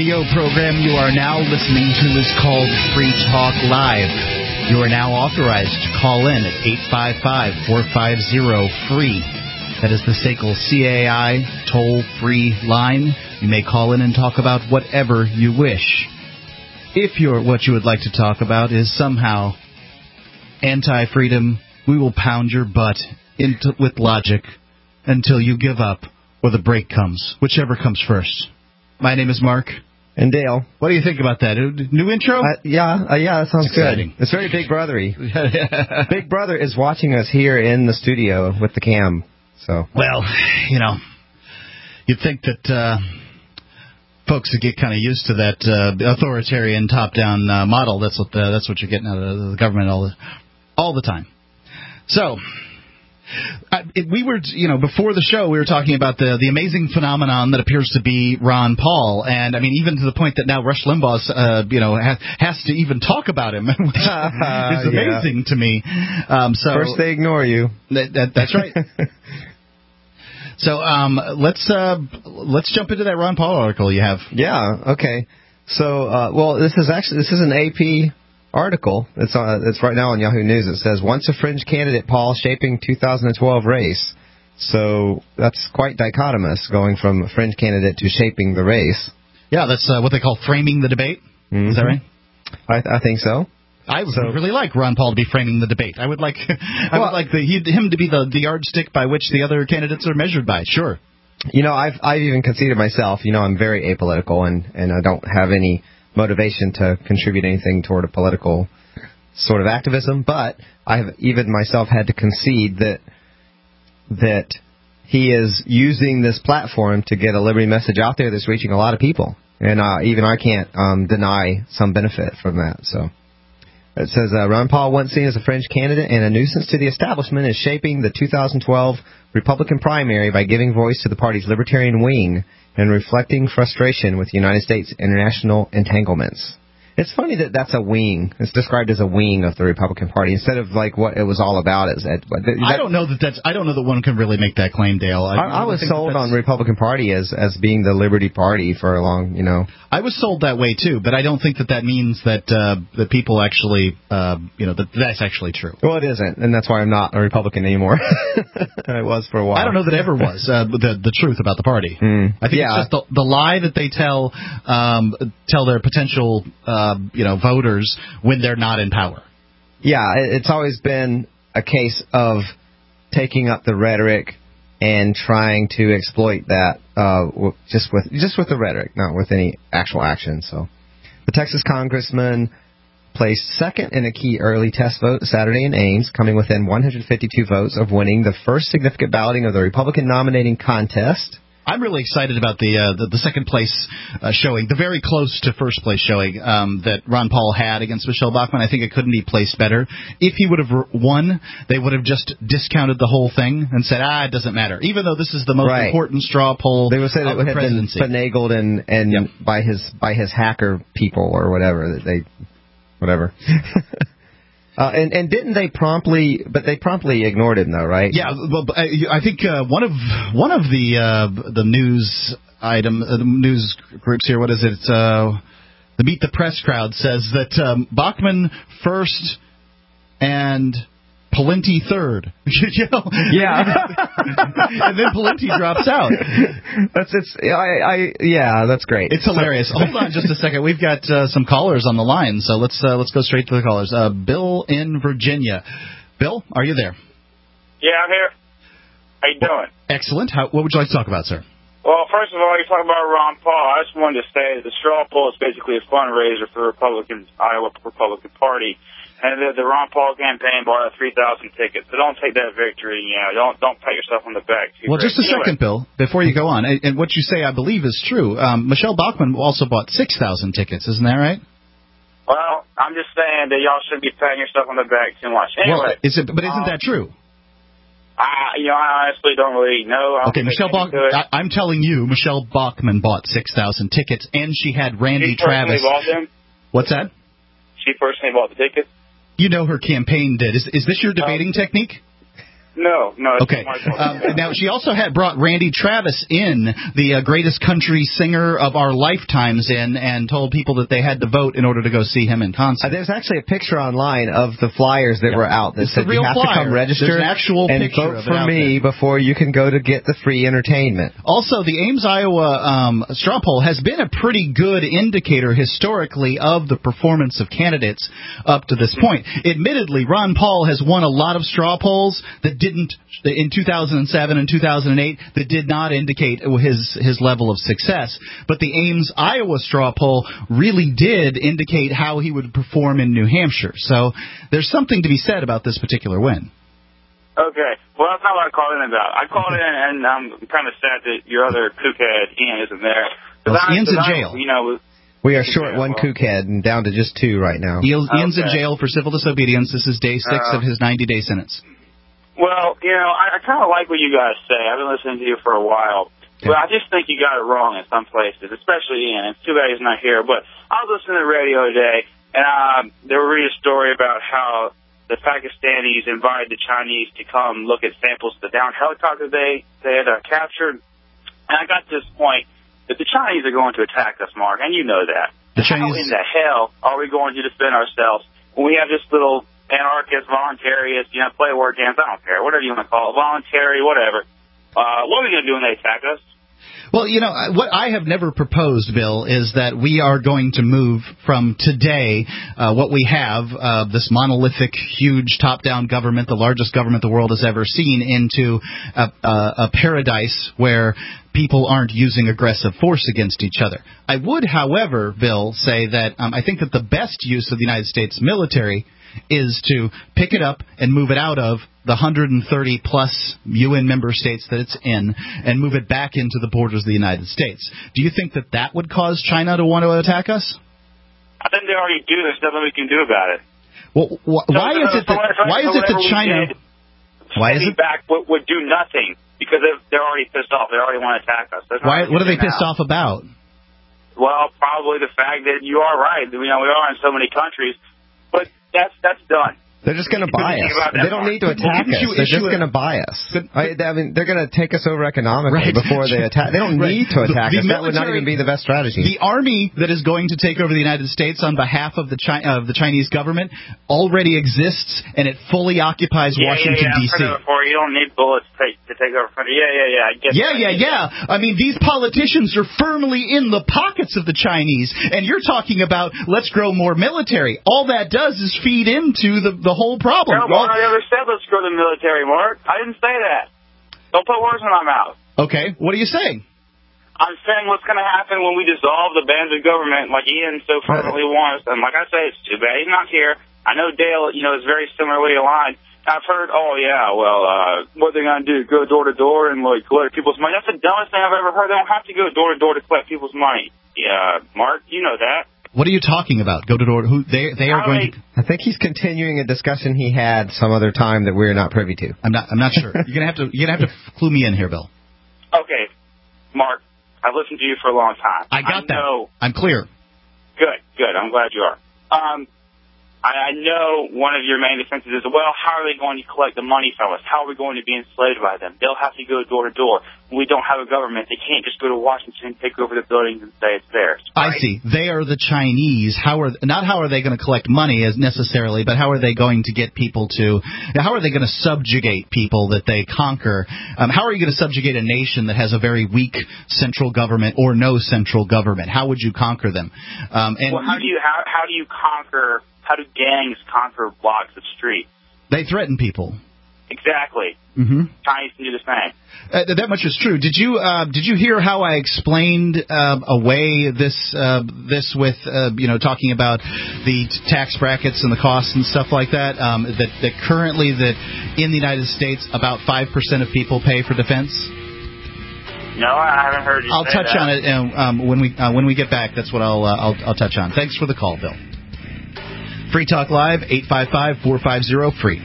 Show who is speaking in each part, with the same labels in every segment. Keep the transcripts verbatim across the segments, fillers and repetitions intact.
Speaker 1: radio program you are now listening to is called Free Talk Live. You are now authorized to call in at eight five five, four five zero, free. That is the S A C L C A I toll-free line. You may call in and talk about whatever you wish. If you're, what you would like to talk about is somehow anti-freedom, we will pound your butt into, with logic until you give up or the break comes, whichever comes first. My name is Mark.
Speaker 2: And Dale.
Speaker 1: What do you think about that? New intro?
Speaker 2: Uh, yeah, uh, yeah, that sounds
Speaker 1: Exciting.
Speaker 2: Good. It's very Big Brothery. Big Brother is watching us here in the studio with the cam. So,
Speaker 1: well, you know, you'd think that uh, folks would get kind of used to that uh, authoritarian top-down uh, model. That's what the, that's what you're getting out of the government all the all the time. So, uh, it, we were, you know, before the show, we were talking about the the amazing phenomenon that appears to be Ron Paul, and I mean, even to the point that now Rush Limbaugh, uh, you know, has, has to even talk about him, which uh, is amazing yeah. to me. Um, so
Speaker 2: first they ignore you.
Speaker 1: That, that, that's right. So um, let's uh, let's jump into that Ron Paul article you have.
Speaker 2: Yeah. Okay. So uh, well, this is actually this is an A P article. It's uh, it's right now on Yahoo News. It says once a fringe candidate, Paul shaping two thousand twelve race. So that's quite dichotomous, going from a fringe candidate to shaping the race.
Speaker 1: Yeah, that's uh, what they call framing the debate. Mm-hmm. Is that right?
Speaker 2: I, I think so.
Speaker 1: I would so, really like Ron Paul to be framing the debate. I would like, I
Speaker 2: well,
Speaker 1: would like the, he, him to be the, the yardstick by which the other candidates are measured by. Sure.
Speaker 2: You know, I've I've even conceded myself. You know, I'm very apolitical, and, and I don't have any motivation to contribute anything toward a political sort of activism. But I have even myself had to concede that that he is using this platform to get a liberty message out there that's reaching a lot of people, and uh, even I can't um, deny some benefit from that. So. It says, uh, Ron Paul, once seen as a fringe candidate and a nuisance to the establishment, is shaping the two thousand twelve Republican primary by giving voice to the party's libertarian wing and reflecting frustration with the United States' international entanglements. It's funny that that's a wing. It's described as a wing of the Republican Party instead of like what it was all about. Is that, that,
Speaker 1: I don't know that that's. I don't know that one can really make that claim, Dale. I,
Speaker 2: I, I was sold on Republican Party as as being the Liberty Party for a long, you know.
Speaker 1: I was sold that way too, but I don't think that that means that uh, that people actually, uh, you know, that that's actually true.
Speaker 2: Well, it isn't, and that's why I'm not a Republican anymore. I was for a while.
Speaker 1: I don't know that it ever was uh, the the truth about the party.
Speaker 2: Mm.
Speaker 1: I think
Speaker 2: yeah.
Speaker 1: it's just the, the lie that they tell um, tell their potential. Uh, you know, voters when they're not in power.
Speaker 2: Yeah, it's always been a case of taking up the rhetoric and trying to exploit that uh, just with just with the rhetoric, not with any actual action. So, the Texas congressman placed second in a key early test vote Saturday in Ames, coming within one hundred fifty-two votes of winning the first significant balloting of the Republican nominating contest.
Speaker 1: I'm really excited about the uh, the, the second place uh, showing, the very close to first place showing um, that Ron Paul had against Michelle Bachmann. I think it couldn't be placed better. If he would have won, they would have just discounted the whole thing and said, ah, it doesn't matter. Even though this is the most
Speaker 2: right.
Speaker 1: important straw poll
Speaker 2: they would say
Speaker 1: of
Speaker 2: it would
Speaker 1: the
Speaker 2: have
Speaker 1: presidency.
Speaker 2: Been finagled and, and
Speaker 1: yep.
Speaker 2: by his by his hacker people or whatever that they whatever. Uh, and, and didn't they promptly? But they promptly ignored him, though, right?
Speaker 1: Yeah, well, I think uh, one of one of the uh, the news item, uh, the news groups here. What is it? It's, uh, the Meet the Press crowd says that um, Bachmann first and Pawlenty third. you know?
Speaker 2: Yeah.
Speaker 1: And then Pawlenty drops out.
Speaker 2: That's it's. I, I yeah, that's great.
Speaker 1: It's hilarious. So, hold on just a second. We've got uh, some callers on the line, so let's uh, let's go straight to the callers. Uh, Bill in Virginia. Bill, are you there?
Speaker 3: Yeah, I'm here. How you doing?
Speaker 1: Excellent. How, what would you like to talk about, sir?
Speaker 3: Well, first of all, you're talking about Ron Paul. I just wanted to say that the straw poll is basically a fundraiser for the Republican Iowa Republican Party. And the, the Ron Paul campaign bought three thousand tickets. So don't take that victory, you know. Don't don't pat yourself on the back.
Speaker 1: Well, just a anyway. second, Bill, before you go on. And, and what you say, I believe, is true. Um, Michelle Bachmann also bought six thousand tickets. Isn't that right?
Speaker 3: Well, I'm just saying that y'all shouldn't be patting yourself on the back too much. Anyway.
Speaker 1: Well, is it, but isn't um, that true?
Speaker 3: I, you know, I honestly don't really know.
Speaker 1: Okay, Michelle Bachmann, I'm telling you, Michelle Bachmann bought six thousand tickets, and she had Randy
Speaker 3: she personally
Speaker 1: Travis.
Speaker 3: Bought them?
Speaker 1: What's that?
Speaker 3: She personally bought the tickets?
Speaker 1: You know her campaign did. Is is this your debating um, technique?
Speaker 3: No, no. It's
Speaker 1: Okay.
Speaker 3: my fault.
Speaker 1: Um, now, she also had brought Randy Travis in, the uh, greatest country singer of our lifetimes, in, and told people that they had to vote in order to go see him in concert.
Speaker 2: Uh, there's actually a picture online of the flyers that
Speaker 1: Yeah.
Speaker 2: were out that
Speaker 1: It's
Speaker 2: said
Speaker 1: the real
Speaker 2: you have
Speaker 1: flyer.
Speaker 2: to come register
Speaker 1: There's an actual
Speaker 2: and
Speaker 1: picture
Speaker 2: vote
Speaker 1: of it
Speaker 2: for
Speaker 1: out
Speaker 2: me
Speaker 1: there.
Speaker 2: before you can go to get the free entertainment.
Speaker 1: Also, the Ames, Iowa um, straw poll has been a pretty good indicator historically of the performance of candidates up to this point. Admittedly, Ron Paul has won a lot of straw polls that didn't, in two thousand seven and two thousand eight, that did not indicate his his level of success. But the Ames, Iowa straw poll really did indicate how he would perform in New Hampshire. So there's something to be said about this particular win.
Speaker 3: Okay. Well, that's not what I called in about. I called in, and I'm kind of sad that your other kookhead, Ian, isn't there.
Speaker 1: Well,
Speaker 3: I,
Speaker 1: Ian's in
Speaker 3: I,
Speaker 1: jail.
Speaker 3: You know,
Speaker 2: We are short
Speaker 3: Yeah,
Speaker 2: one
Speaker 3: well.
Speaker 2: kookhead and down to just two right now.
Speaker 1: Ian's Ian's in
Speaker 3: Okay.
Speaker 1: jail for civil disobedience. This is day six
Speaker 3: Uh,
Speaker 1: of his ninety-day sentence.
Speaker 3: well, you know, I, I kind of like what you guys say. I've been listening to you for a while.
Speaker 1: Yeah.
Speaker 3: But I just think you got it wrong in some places, especially Ian. It's too bad he's not here. But I was listening to the radio today, and uh, they were reading a story about how the Pakistanis invited the Chinese to come look at samples of the downed helicopter they, they had uh, captured. And I got to this point that the Chinese are going to attack us, Mark, and you know that.
Speaker 1: The
Speaker 3: How
Speaker 1: Chinese.
Speaker 3: in the hell are we going to defend ourselves when we have this little anarchist, voluntariist, you know, play word games, I don't care, whatever you want to call it, voluntary, whatever. Uh, what are we going to do when they attack us?
Speaker 1: Well, you know, what I have never proposed, Bill, is that we are going to move from today, uh, what we have, uh, this monolithic, huge top-down government, the largest government the world has ever seen, into a, a, a paradise where people aren't using aggressive force against each other. I would, however, Bill, say that um, I think that the best use of the United States military is to pick it up and move it out of the one hundred thirty plus U N member states that it's in and move it back into the borders of the United States. Do you think that that would cause China to want to attack us?
Speaker 3: I think they already do. There's nothing we can do about it.
Speaker 1: Well, wh- why
Speaker 3: So,
Speaker 1: is
Speaker 3: so,
Speaker 1: it that
Speaker 3: so
Speaker 1: why is it that China? Why is it?
Speaker 3: back would, would do nothing because they're, they're already pissed off. They already want to attack us. There's
Speaker 1: Why?
Speaker 3: nothing
Speaker 1: What are
Speaker 3: to
Speaker 1: they
Speaker 3: do
Speaker 1: pissed
Speaker 3: now.
Speaker 1: off about?
Speaker 3: Well, probably the fact that you are right. You know, we are in so many countries, but that's that's done.
Speaker 2: They're just going to buy
Speaker 3: Think
Speaker 2: us.
Speaker 3: about that
Speaker 2: They don't
Speaker 3: part.
Speaker 2: need to attack
Speaker 1: Didn't you
Speaker 2: us. They're
Speaker 1: issue
Speaker 2: just
Speaker 1: a-
Speaker 2: going to buy us.
Speaker 1: But-
Speaker 2: I, I mean, they're going to take us over economically
Speaker 1: Right.
Speaker 2: before they attack. They don't
Speaker 1: Right.
Speaker 2: need to attack
Speaker 1: The
Speaker 2: us. That would not
Speaker 1: military-
Speaker 2: even be the best strategy.
Speaker 1: The army that is going to take over the United States on behalf of the Chi- of the Chinese government already exists, and it fully occupies
Speaker 3: Yeah,
Speaker 1: Washington,
Speaker 3: yeah, yeah.
Speaker 1: D C
Speaker 3: I've heard it before. You don't need bullets to take, to take over. Yeah, yeah, yeah. I get
Speaker 1: Yeah,
Speaker 3: that.
Speaker 1: yeah, yeah. I mean, these politicians are firmly in the pockets of the Chinese, and you're talking about let's grow more military. All that does is feed into the the whole problem.
Speaker 3: No,
Speaker 1: Well,
Speaker 3: Mark, I never said let's grow the military, Mark. I didn't say that. Don't put words in my mouth.
Speaker 1: okay, what are you saying?
Speaker 3: I'm saying what's going to happen when we dissolve the bands of government like Ian so fervently wants. And like I say, it's too bad he's not here. I know Dale, you know, is very similarly aligned. I've heard, oh, yeah, well, uh, what they're going to do, go door to door and, like, collect people's money. That's the dumbest thing I've ever heard. They don't have to go door to door to collect people's money. Yeah, Mark, you know that.
Speaker 1: What are you talking about? Go to door. Who they they are
Speaker 3: How
Speaker 1: going
Speaker 3: they-
Speaker 1: to.
Speaker 2: I think he's continuing a discussion he had some other time that we're not privy to.
Speaker 1: I'm not. I'm not sure. You're gonna have to. You're gonna have to clue me in here, Bill.
Speaker 3: Okay, Mark, I've listened to you for a long time.
Speaker 1: I got
Speaker 3: I
Speaker 1: that.
Speaker 3: know.
Speaker 1: I'm clear.
Speaker 3: Good, good. I'm glad you are. Um, I, I know one of your main defenses is, well, how are they going to collect the money from us? How are we going to be enslaved by them? They'll have to go door to door. We don't have a government. They can't just go to Washington, take over the buildings, and say it's theirs.
Speaker 1: I
Speaker 3: right?
Speaker 1: see. They are the Chinese. How are not how are they going to collect money as necessarily, but how are they going to get people to? How are they going to subjugate people that they conquer? Um, how are you going to subjugate a nation that has a very weak central government or no central government? How would you conquer them? Um, and
Speaker 3: Well, how do you how how do you conquer? How do gangs conquer blocks of streets?
Speaker 1: they threaten people.
Speaker 3: Exactly.
Speaker 1: Mm-hmm.
Speaker 3: Chinese do the same.
Speaker 1: Uh, that much is true. Did you uh, did you hear how I explained uh, away this uh, this with uh, you know talking about the t- tax brackets and the costs and stuff like that? Um, that that currently that in the United States about five percent of people pay for defense.
Speaker 3: No, I haven't heard you
Speaker 1: I'll
Speaker 3: say
Speaker 1: touch
Speaker 3: that.
Speaker 1: on it um, um, when we uh, when we get back. That's what I'll, uh, I'll I'll touch on. Thanks for the call, Bill. Free Talk Live eight five five, four five zero free.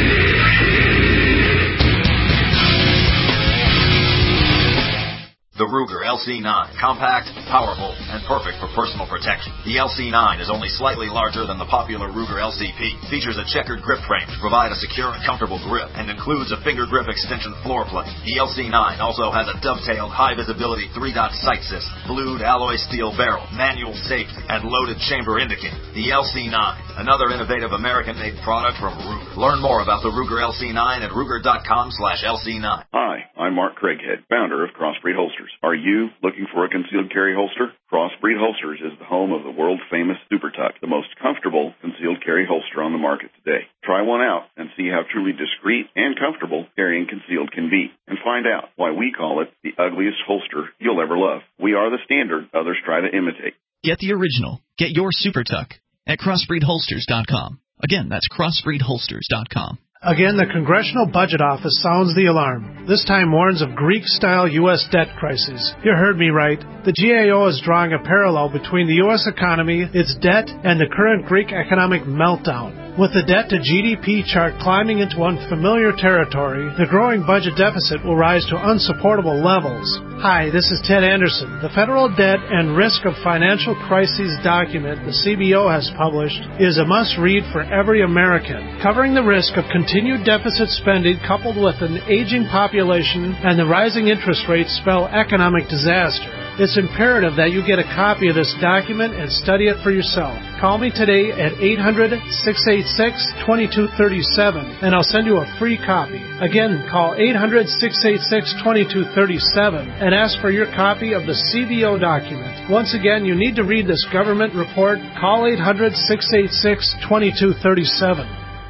Speaker 4: The Ruger L C nine. Compact, powerful, and perfect for personal protection. The L C nine is only slightly larger than the popular Ruger L C P. Features a checkered grip frame to provide a secure and comfortable grip, and includes a finger grip extension floor plate. The L C nine also has a dovetailed high-visibility three-dot sight system, blued alloy steel barrel, manual safety, and loaded chamber indicator. The L C nine, another innovative American-made product from Ruger. Learn more about the Ruger L C nine at Ruger.com slash LC9.
Speaker 5: Hi, I'm Mark Craighead, founder of Crossbreed Holsters. Are you looking for a concealed carry holster? Crossbreed Holsters is the home of the world-famous Super Tuck, the most comfortable concealed carry holster on the market today. Try one out and see how truly discreet and comfortable carrying concealed can be, and find out why we call it the ugliest holster you'll ever love. We are the standard others try to imitate.
Speaker 6: Get the original. Get your Super Tuck at crossbreed holsters dot com. Again, that's crossbreed holsters dot com.
Speaker 7: Again, the Congressional Budget Office sounds the alarm. This time warns of Greek-style U S debt crisis. You heard me right. The G A O is drawing a parallel between the U S economy, its debt, and the current Greek economic meltdown. With the debt-to-G D P chart climbing into unfamiliar territory, the growing budget deficit will rise to unsupportable levels. Hi, this is Ted Anderson. The Federal Debt and Risk of Financial Crises document the C B O has published is a must-read for every American, covering the risk of continued deficit spending coupled with an aging population and the rising interest rates spell economic disaster. It's imperative that you get a copy of this document and study it for yourself. Call me today at eight hundred, six eight six, two two three seven and I'll send you a free copy. Again, call eight hundred, six eight six, two two three seven and ask for your copy of the C B O document. Once again, you need to read this government report. Call eight hundred, six eight six, two two three seven.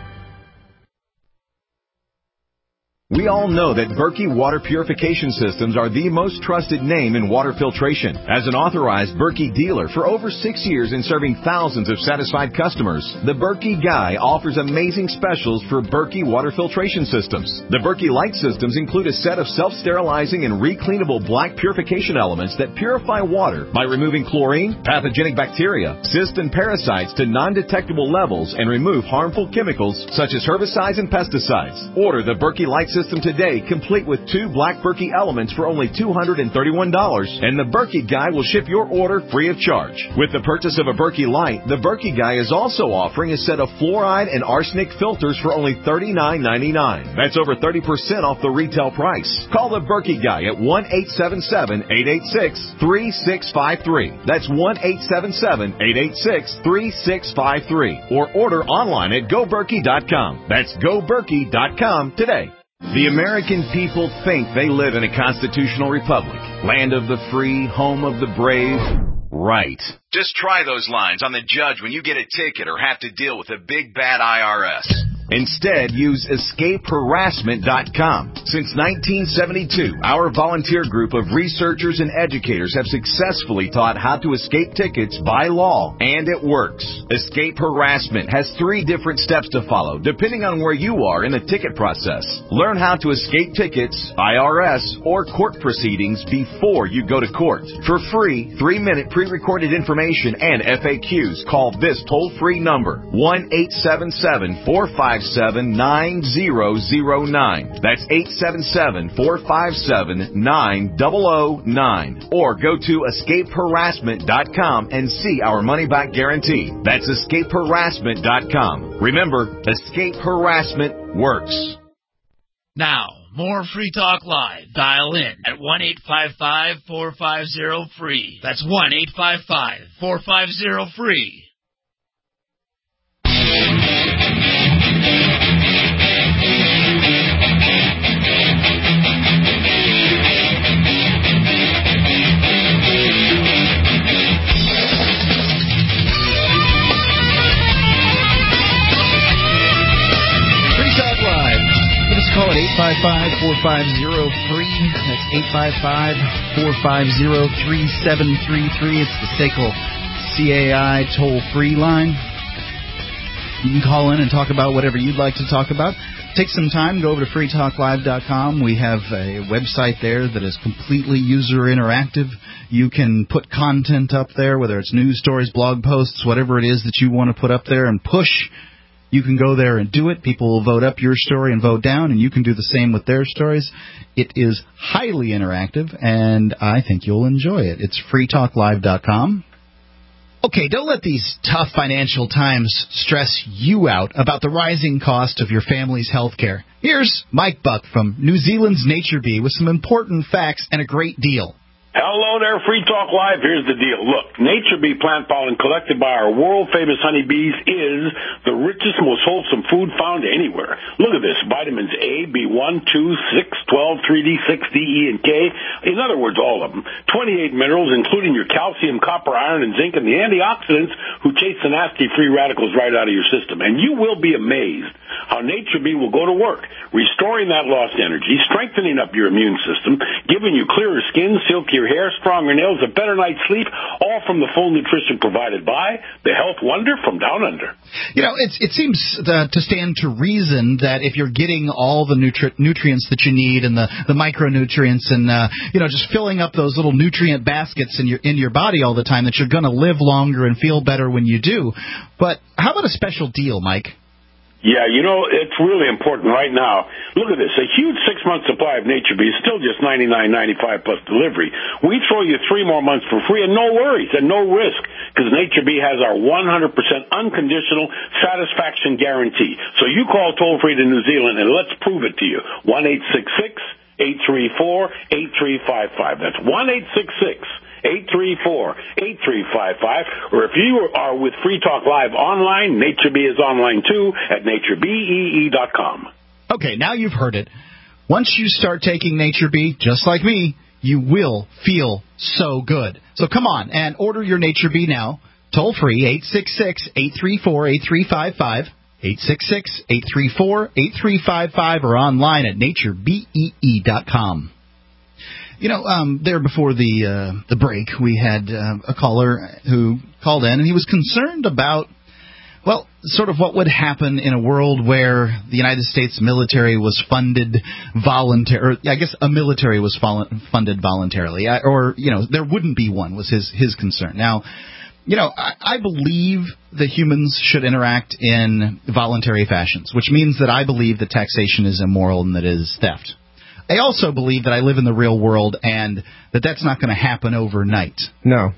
Speaker 8: We all know that Berkey Water Purification Systems are the most trusted name in water filtration. As an authorized Berkey dealer for over six years and serving thousands of satisfied customers, the Berkey Guy offers amazing specials for Berkey Water Filtration Systems. The Berkey Light Systems include a set of self-sterilizing and recleanable black purification elements that purify water by removing chlorine, pathogenic bacteria, cysts, and parasites to non-detectable levels and remove harmful chemicals such as herbicides and pesticides. Order the Berkey Light Systems System today, complete with two black Berkey elements for only two hundred thirty-one dollars, and the Berkey Guy will ship your order free of charge. With the purchase of a Berkey Light, the Berkey Guy is also offering a set of fluoride and arsenic filters for only thirty-nine ninety-nine. That's over thirty percent off the retail price. Call the Berkey Guy at one eight seven seven, eight eight six, three six five three. That's one eight seven seven, eight eight six, three six five three. Or order online at go berkey dot com. That's go berkey dot com today. The American people think they live in a constitutional republic, land of the free, home of the brave. Right. Just try those lines on the judge when you get a ticket or have to deal with a big bad I R S. Instead, use escape harassment dot com. Since nineteen seventy-two, our volunteer group of researchers and educators have successfully taught how to escape tickets by law, and it works. Escape Harassment has three different steps to follow, depending on where you are in the ticket process. Learn how to escape tickets, I R S, or court proceedings before you go to court. For free, three-minute pre-recorded information and F A Qs, call this toll-free number, one eight seven seven, four five seven, nine zero zero nine. That's eight seven seven, four five seven, nine zero zero nine. Or go to escape harassment dot com and see our money-back guarantee. That's escape harassment dot com. Remember, Escape Harassment works.
Speaker 9: Now, more Free Talk Live. Dial in at one eight five five, four five zero, free. That's one eight five five, four five zero, free.
Speaker 1: Call it eight five five, four five zero, free. That's eight five five, four five zero, three seven three three. It's the S A C L C A I toll-free line. You can call in and talk about whatever you'd like to talk about. Take some time, go over to free talk live dot com. We have a website there that is completely user interactive. You can put content up there, whether it's news stories, blog posts, whatever it is that you want to put up there, and push You can go there and do it. People will vote up your story and vote down, and you can do the same with their stories. It is highly interactive, and I think you'll enjoy it. It's free talk live dot com. Okay, don't let these tough financial times stress you out about the rising cost of your family's health care. Here's Mike Buck from New Zealand's NatureBee with some important facts and a great deal.
Speaker 10: Hello there, Free Talk Live. Here's the deal. Look, NatureBee plant pollen collected by our world-famous honeybees is the richest, most wholesome food found anywhere. Look at this. Vitamins A, B one, two, six, twelve, three D, six, D, E, and K. In other words, all of them. twenty-eight minerals, including your calcium, copper, iron, and zinc, and the antioxidants who chase the nasty free radicals right out of your system. And you will be amazed how NatureBee will go to work, restoring that lost energy, strengthening up your immune system, giving you clearer skin, silkier hair, stronger nails, a better night's sleep, all from the full nutrition provided by the Health Wonder from Down Under.
Speaker 1: You know, it's, it seems uh, to stand to reason that if you're getting all the nutri- nutrients that you need and the, the micronutrients and, uh, you know, just filling up those little nutrient baskets in your, in your body all the time, that you're going to live longer and feel better when you do. But how about a special deal, Mike?
Speaker 10: Yeah, you know, it's really important right now. Look at this. A huge six-month supply of NatureBee is still just ninety-nine ninety-five plus delivery. We throw you three more months for free and no worries and no risk because NatureBee has our one hundred percent unconditional satisfaction guarantee. So you call toll-free to New Zealand and let's prove it to you. one eight six six, eight three four, eight three five five. That's one eight six six, eight three four, eight three five five. Or if you are with Free Talk Live online, NatureBee is online too at nature bee dot com.
Speaker 1: Okay, now you've heard it. Once you start taking NatureBee, just like me, you will feel so good. So come on and order your NatureBee now. Toll free, eight six six, eight three four, eight three five five. eight six six, eight three four, eight three five five or online at nature bee dot com. You know, um, there before the uh, the break, we had uh, a caller who called in, and he was concerned about, well, sort of what would happen in a world where the United States military was funded voluntarily. I guess a military was funded voluntarily, or, you know, there wouldn't be one was his, his concern. Now, you know, I, I believe that humans should interact in voluntary fashions, which means that I believe that taxation is immoral and that it is theft. I also believe that I live in the real world and that that's not going to happen overnight.
Speaker 2: No.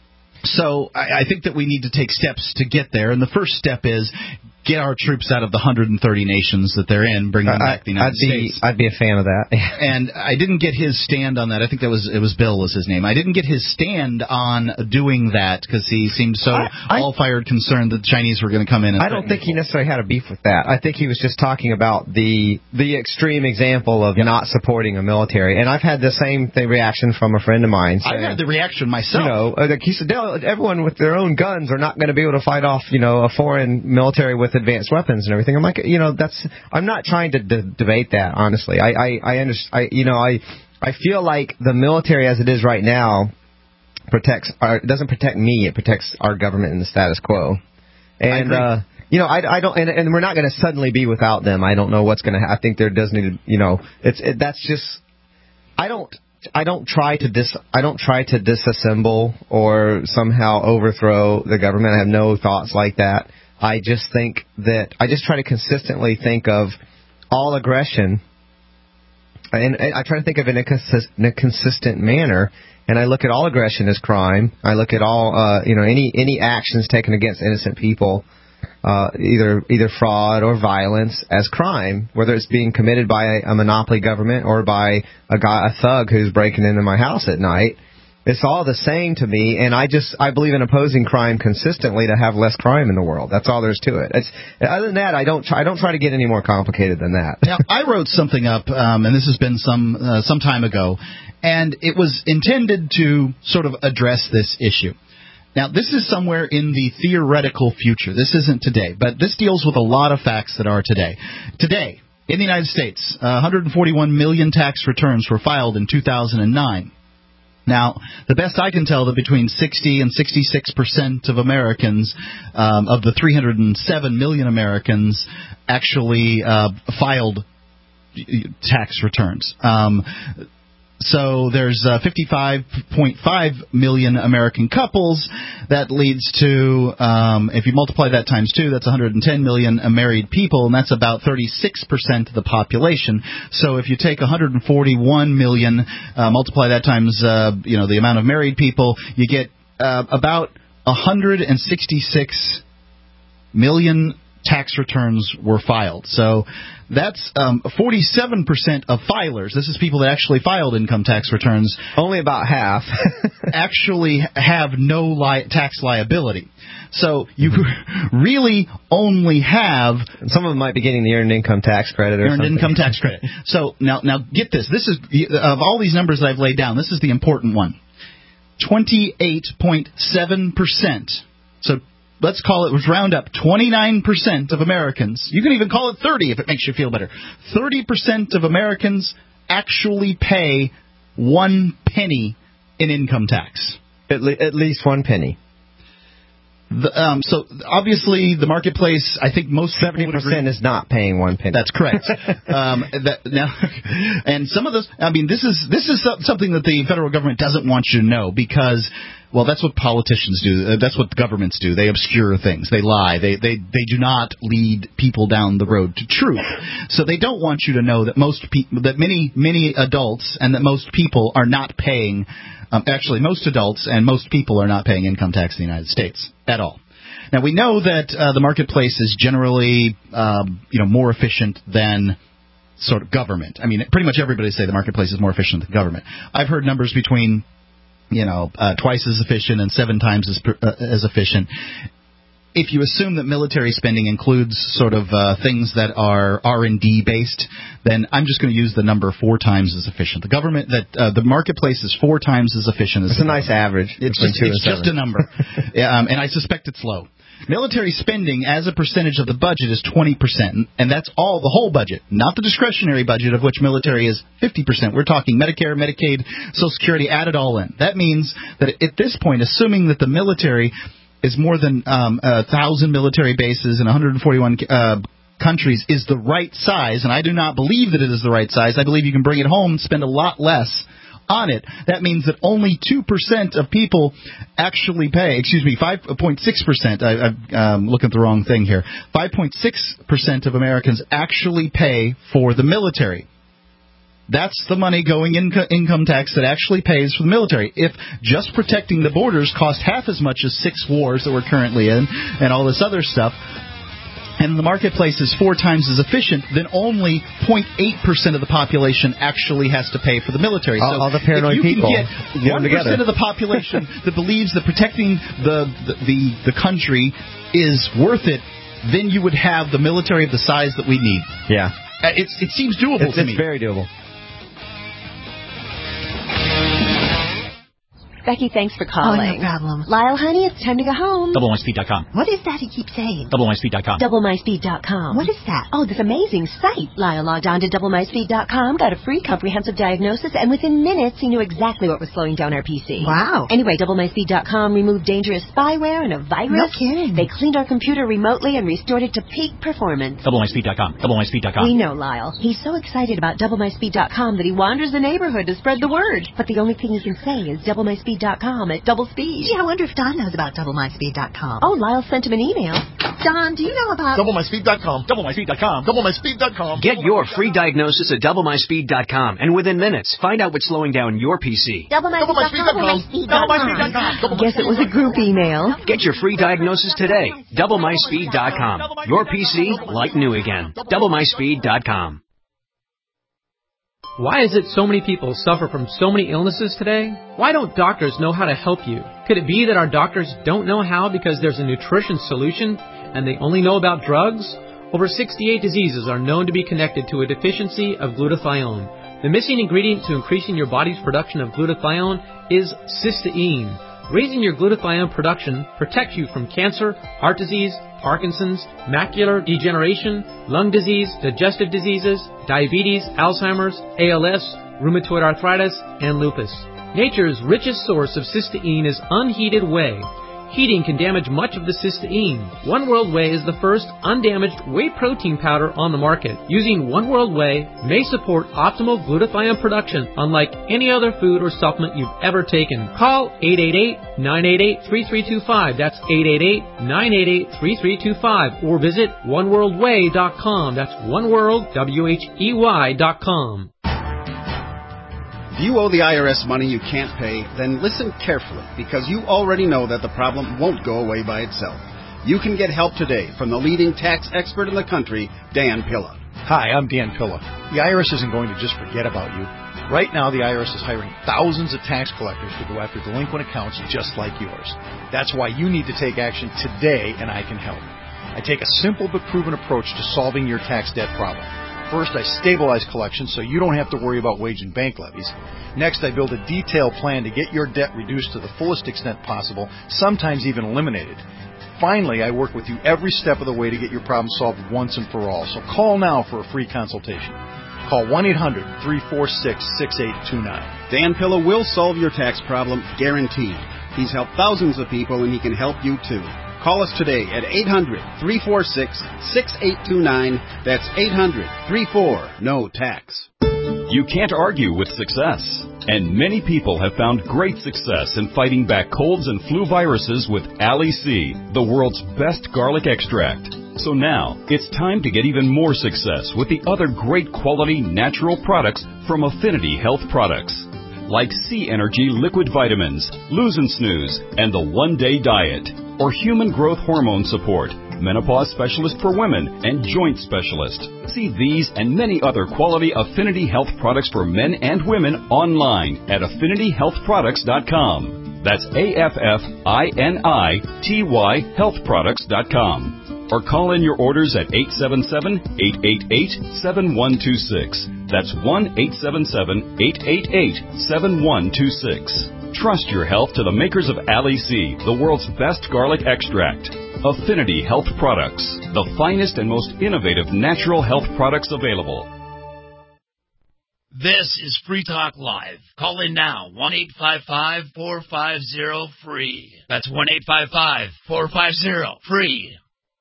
Speaker 1: So I, I think that we need to take steps to get there, and the first step is get our troops out of the one hundred thirty nations that they're in, bring them back to the United
Speaker 2: I'd be,
Speaker 1: States.
Speaker 2: I'd be a fan of that.
Speaker 1: And I didn't get his stand on that. I think that was it was Bill was his name. I didn't get his stand on doing that because he seemed so I, I, all-fired concerned that the Chinese were going to come in. And
Speaker 2: I don't think he necessarily had a beef with that. I think he was just talking about the the extreme example of yep. not supporting a military. And I've had the same thing, reaction from a friend of mine. Saying,
Speaker 1: I had the reaction myself.
Speaker 2: You know, like he said, everyone with their own guns are not going to be able to fight off, you know, a foreign military with advanced weapons and everything. I'm like, you know, that's. I'm not trying to de- debate that, honestly. I, I, I understand. I, you know, I, I feel like the military, as it is right now, protects. Our, it doesn't protect me. It protects our government and the status quo. And uh, you know, I, I don't. And, and we're not going to suddenly be without them. I don't know what's going to happen. I think there does need to. You know, it's. It, that's just. I don't. I don't try to dis. I don't try to disassemble or somehow overthrow the government. I have no thoughts like that. I just think that I just try to consistently think of all aggression, and, and I try to think of it in a, consist, in a consistent manner. And I look at all aggression as crime. I look at all, uh, you know, any any actions taken against innocent people, uh, either either fraud or violence, as crime, whether it's being committed by a, a monopoly government or by a guy, a thug who's breaking into my house at night. It's all the same to me, and I just I believe in opposing crime consistently to have less crime in the world. That's all there is to it. It's, other than that, I don't try, I don't try to get any more complicated than that.
Speaker 1: Now, I wrote something up, um, and this has been some uh, some time ago, and it was intended to sort of address this issue. Now, this is somewhere in the theoretical future. This isn't today, but this deals with a lot of facts that are today. Today, in the United States, uh, one hundred forty-one million tax returns were filed in two thousand nine. Now, the best I can tell, that between sixty and sixty-six percent of Americans, um, of the three hundred seven million Americans, actually uh, filed tax returns. Um, So there's uh, fifty-five point five million American couples. That leads to, um, if you multiply that times two, that's one hundred ten million married people, and that's about thirty-six percent of the population. So if you take one hundred forty-one million, uh, multiply that times, uh, you know, the amount of married people, you get uh, about one hundred sixty-six million tax returns were filed. So that's um, forty-seven percent of filers. This is people that actually filed income tax returns.
Speaker 2: Only about half
Speaker 1: actually have no li- tax liability. So you really only have...
Speaker 2: Some of them might be getting the earned income tax credit or
Speaker 1: earned
Speaker 2: something.
Speaker 1: income tax credit. So now, now get this. This is, of all these numbers that I've laid down, this is the important one. twenty-eight point seven percent. So let's call it, let's round up, twenty-nine percent of Americans, you can even call it thirty if it makes you feel better, thirty percent of Americans actually pay one penny in income tax.
Speaker 2: At, le- at least one penny.
Speaker 1: The, um, so obviously the marketplace, I think most
Speaker 2: seventy percent is not paying one penny.
Speaker 1: That's correct. um, that, now, and some of those, I mean, this is this is something that the federal government doesn't want you to know because, well, that's what politicians do. That's what governments do. They obscure things. They lie. They they they do not lead people down the road to truth. So they don't want you to know that most people, that many many adults, and that most people are not paying. Um, actually, most adults and most people are not paying income tax in the United States at all. Now, we know that uh, the marketplace is generally, um, you know, more efficient than sort of government. I mean, pretty much everybody say the marketplace is more efficient than government. I've heard numbers between, you know, uh, twice as efficient and seven times as uh, as efficient. If you assume that military spending includes sort of uh, things that are R and D based, then I'm just going to use the number four times as efficient. The government, that uh, the marketplace is four times as efficient as.
Speaker 2: It's a nice average.
Speaker 1: It's just, it's just a number, yeah, um, and I suspect it's low. Military spending as a percentage of the budget is twenty percent, and that's all, the whole budget, not the discretionary budget of which military is fifty percent. We're talking Medicare, Medicaid, Social Security, add it all in. That means that at this point, assuming that the military is more than um, one thousand military bases in one hundred forty-one uh, countries is the right size, and I do not believe that it is the right size. I believe you can bring it home and spend a lot less on it. That means that only two percent of people actually pay, excuse me, five point six percent, I, I'm looking at the wrong thing here, five point six percent of Americans actually pay for the military. That's the money going in income tax that actually pays for the military. If just protecting the borders cost half as much as six wars that we're currently in and all this other stuff, and the marketplace is four times as efficient, then only zero point eight percent of the population actually has to pay for the military.
Speaker 2: All,
Speaker 1: so
Speaker 2: all the paranoid
Speaker 1: if you
Speaker 2: people
Speaker 1: can get one percent of the population that believes that protecting the, the, the, the country is worth it, then you would have the military of the size that we need.
Speaker 2: Yeah.
Speaker 1: It's, it seems doable
Speaker 2: it's,
Speaker 1: to
Speaker 2: it's
Speaker 1: me.
Speaker 2: It's very doable.
Speaker 11: Becky, thanks for calling.
Speaker 12: Oh, no problem.
Speaker 11: Lyle, honey, it's time to go home.
Speaker 13: double my speed dot com.
Speaker 12: What is that he keeps saying?
Speaker 13: double my speed dot com.
Speaker 11: double my speed dot com.
Speaker 12: What is that?
Speaker 11: Oh, this amazing site. Lyle logged on to double my speed dot com, got a free comprehensive diagnosis, and within minutes he knew exactly what was slowing down our P C.
Speaker 12: Wow.
Speaker 11: Anyway, double my speed dot com removed dangerous spyware and a virus.
Speaker 12: No kidding.
Speaker 11: They cleaned our computer remotely and restored it to peak performance.
Speaker 13: double my speed dot com. double my speed dot com.
Speaker 11: We know Lyle. He's so excited about double my speed dot com that he wanders the neighborhood to spread the word. But the only thing he can say is double my speed dot com at double speed.
Speaker 12: Gee, I wonder if Don knows about double my speed dot com.
Speaker 11: Oh, Lyle sent him an email.
Speaker 12: Don, do you know about
Speaker 14: double my speed dot com?
Speaker 13: double my speed dot com.
Speaker 14: double my speed dot com.
Speaker 15: Get your free diagnosis at double my speed dot com, and within minutes, find out what's slowing down your P C.
Speaker 11: double my speed dot com. double my speed dot com. Guess it was a group email.
Speaker 15: Get your free diagnosis today. double my speed dot com. Your P C like new again. double my speed dot com.
Speaker 16: Why is it so many people suffer from so many illnesses today? Why don't doctors know how to help you? Could it be that our doctors don't know how because there's a nutrition solution and they only know about drugs? Over sixty-eight diseases are known to be connected to a deficiency of glutathione. The missing ingredient to increasing your body's production of glutathione is cysteine. Raising your glutathione production protects you from cancer, heart disease, Parkinson's, macular degeneration, lung disease, digestive diseases, diabetes, Alzheimer's, A L S, rheumatoid arthritis, and lupus. Nature's richest source of cysteine is unheated whey. Heating can damage much of the cysteine. One World Whey is the first undamaged whey protein powder on the market. Using One World Whey may support optimal glutathione production, unlike any other food or supplement you've ever taken. Call eight eight eight, nine eight eight, three three two five. That's eight eight eight, nine eight eight, three three two five. Or visit one world whey dot com. That's oneworld, W H E Y dot com.
Speaker 14: If you owe the I R S money you can't pay, then listen carefully, because you already know that the problem won't go away by itself. You can get help today from the leading tax expert in the country, Dan Pilla.
Speaker 13: Hi, I'm Dan Pilla. The I R S isn't going to just forget about you. Right now, the I R S is hiring thousands of tax collectors to go after delinquent accounts just like yours. That's why you need to take action today, and I can help. I take a simple but proven approach to solving your tax debt problem. First, I stabilize collections so you don't have to worry about wage and bank levies. Next, I build a detailed plan to get your debt reduced to the fullest extent possible, sometimes even eliminated. Finally, I work with you every step of the way to get your problem solved once and for all. So call now for a free consultation. Call one eight hundred, three four six, six eight two nine.
Speaker 14: Dan Pilla will solve your tax problem, guaranteed. He's helped thousands of people, and he can help you too. Call us today at eight hundred, three four six, six eight two nine. That's eight hundred, three four, N O tax.
Speaker 17: You can't argue with success. And many people have found great success in fighting back colds and flu viruses with Ali C, the world's best garlic extract. So now, it's time to get even more success with the other great quality natural products from Affinity Health Products, like C Energy Liquid Vitamins, Lose and Snooze, and the One Day Diet, or Human Growth Hormone Support, Menopause Specialist for Women, and Joint Specialist. See these and many other quality Affinity Health products for men and women online at affinity health products dot com. That's A F F I N I T Y health products dot com. Or call in your orders at eight seven seven, eight eight eight, seven one two six. That's one eight seven seven, eight eight eight, seven one two six. Trust your health to the makers of Ali C, the world's best garlic extract. Affinity Health Products, the finest and most innovative natural health products available.
Speaker 9: This is Free Talk Live. Call in now, one eight five five, four five zero, free. That's one eight five five, four five zero, free.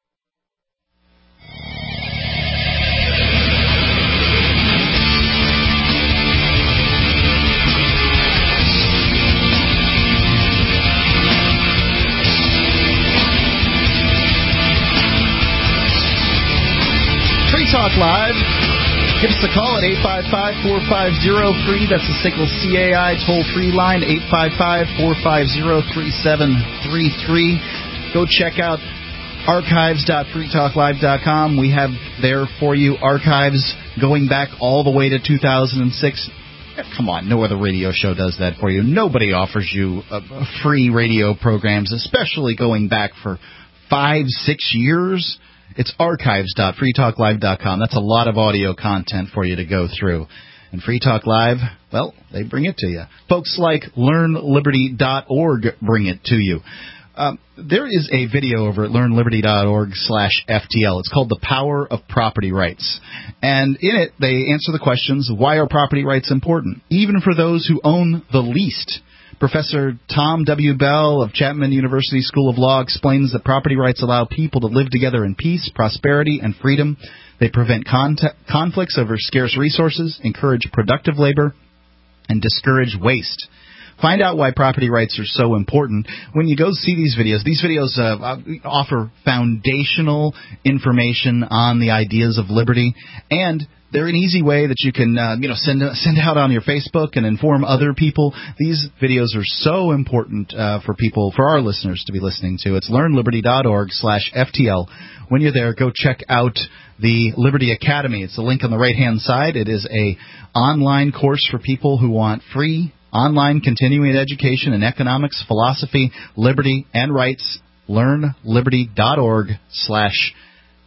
Speaker 1: Free Talk Live. Give us a call at eight five five, four five zero, free. That's the Signal C A I toll-free line, eight five five, four five zero, three seven three three. Go check out archives dot free talk live dot com. We have there for you archives going back all the way to two thousand six. Come on, no other radio show does that for you. Nobody offers you uh, free radio programs, especially going back for five, six years. It's archives dot free talk live dot com. That's a lot of audio content for you to go through. And Free Talk Live, well, they bring it to you. Folks like learn liberty dot org bring it to you. Um, there is a video over at learn liberty dot org slash F T L. It's called The Power of Property Rights. And in it, they answer the questions, why are property rights important, even for those who own the least? Professor Tom W. Bell of Chapman University School of Law explains that property rights allow people to live together in peace, prosperity, and freedom. They prevent con- conflicts over scarce resources, encourage productive labor, and discourage waste. Find out why property rights are so important when you go see these videos. These videos uh, offer foundational information on the ideas of liberty, and they're an easy way that you can uh, you know, send send out on your Facebook and inform other people. These videos are so important uh, for people, for our listeners to be listening to. It's learn liberty dot org slash F T L. When you're there, go check out the Liberty Academy. It's the link on the right-hand side. It is a online course for people who want free online continuing education in economics, philosophy, liberty, and rights. learn liberty dot org slash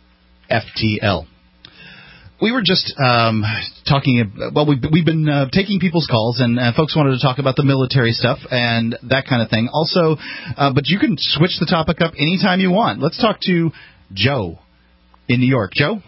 Speaker 1: F T L. We were just um, talking, well, we've, we've been uh, taking people's calls, and uh, folks wanted to talk about the military stuff and that kind of thing. Also, uh, but you can switch the topic up anytime you want. Let's talk to Joe in New York. Joe?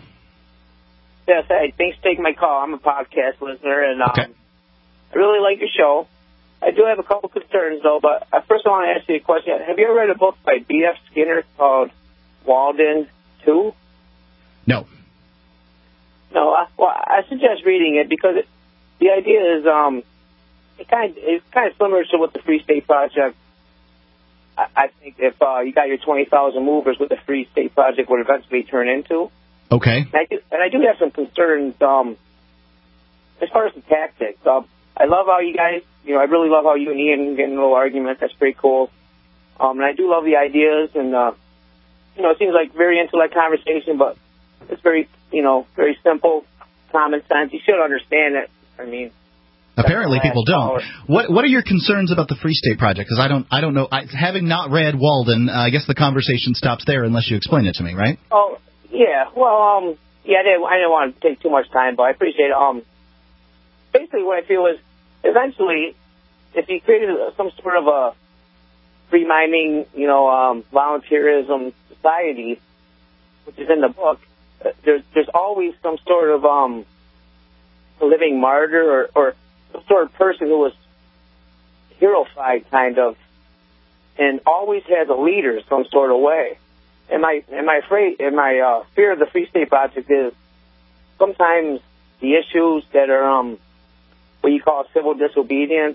Speaker 18: Yes, hey, thanks for taking my call. I'm a podcast listener, and um,
Speaker 1: okay.
Speaker 18: I really like your show. I do have a couple concerns, though, but I first I want to ask you a question. Have you ever read a book by B F Skinner called Walden two?
Speaker 1: No.
Speaker 18: No, I, well, I suggest reading it because it, the idea is um, it kind of, it's kind of similar to what the Free State Project. I, I think if uh, you got your twenty thousand movers, what the Free State Project would eventually turn into.
Speaker 1: Okay.
Speaker 18: And I do, and I do have some concerns um, as far as the tactics. Um, I love how you guys, you know, I really love how you and Ian get in a little argument. That's pretty cool. Um, and I do love the ideas, and uh, you know, it seems like very intellect conversation, but it's very, you know, very simple, common sense. You should understand it. I mean,
Speaker 1: apparently people don't. What What are your concerns about the Free State Project? Because I don't, I don't know. I, having not read Walden, uh, I guess the conversation stops there unless you explain it to me, right?
Speaker 18: Oh, yeah. Well, um, yeah, I didn't, I didn't want to take too much time, but I appreciate it. Um, basically, what I feel is, eventually, if you created some sort of a free-minding, you know, um, volunteerism society, which is in the book, uh, there's there's always some sort of um, living martyr or, or some sort of person who was heroified, kind of, and always has a leader some sort of way. And my and my afraid and my uh, fear of the Free State Project is sometimes the issues that are um. what you call civil disobedience.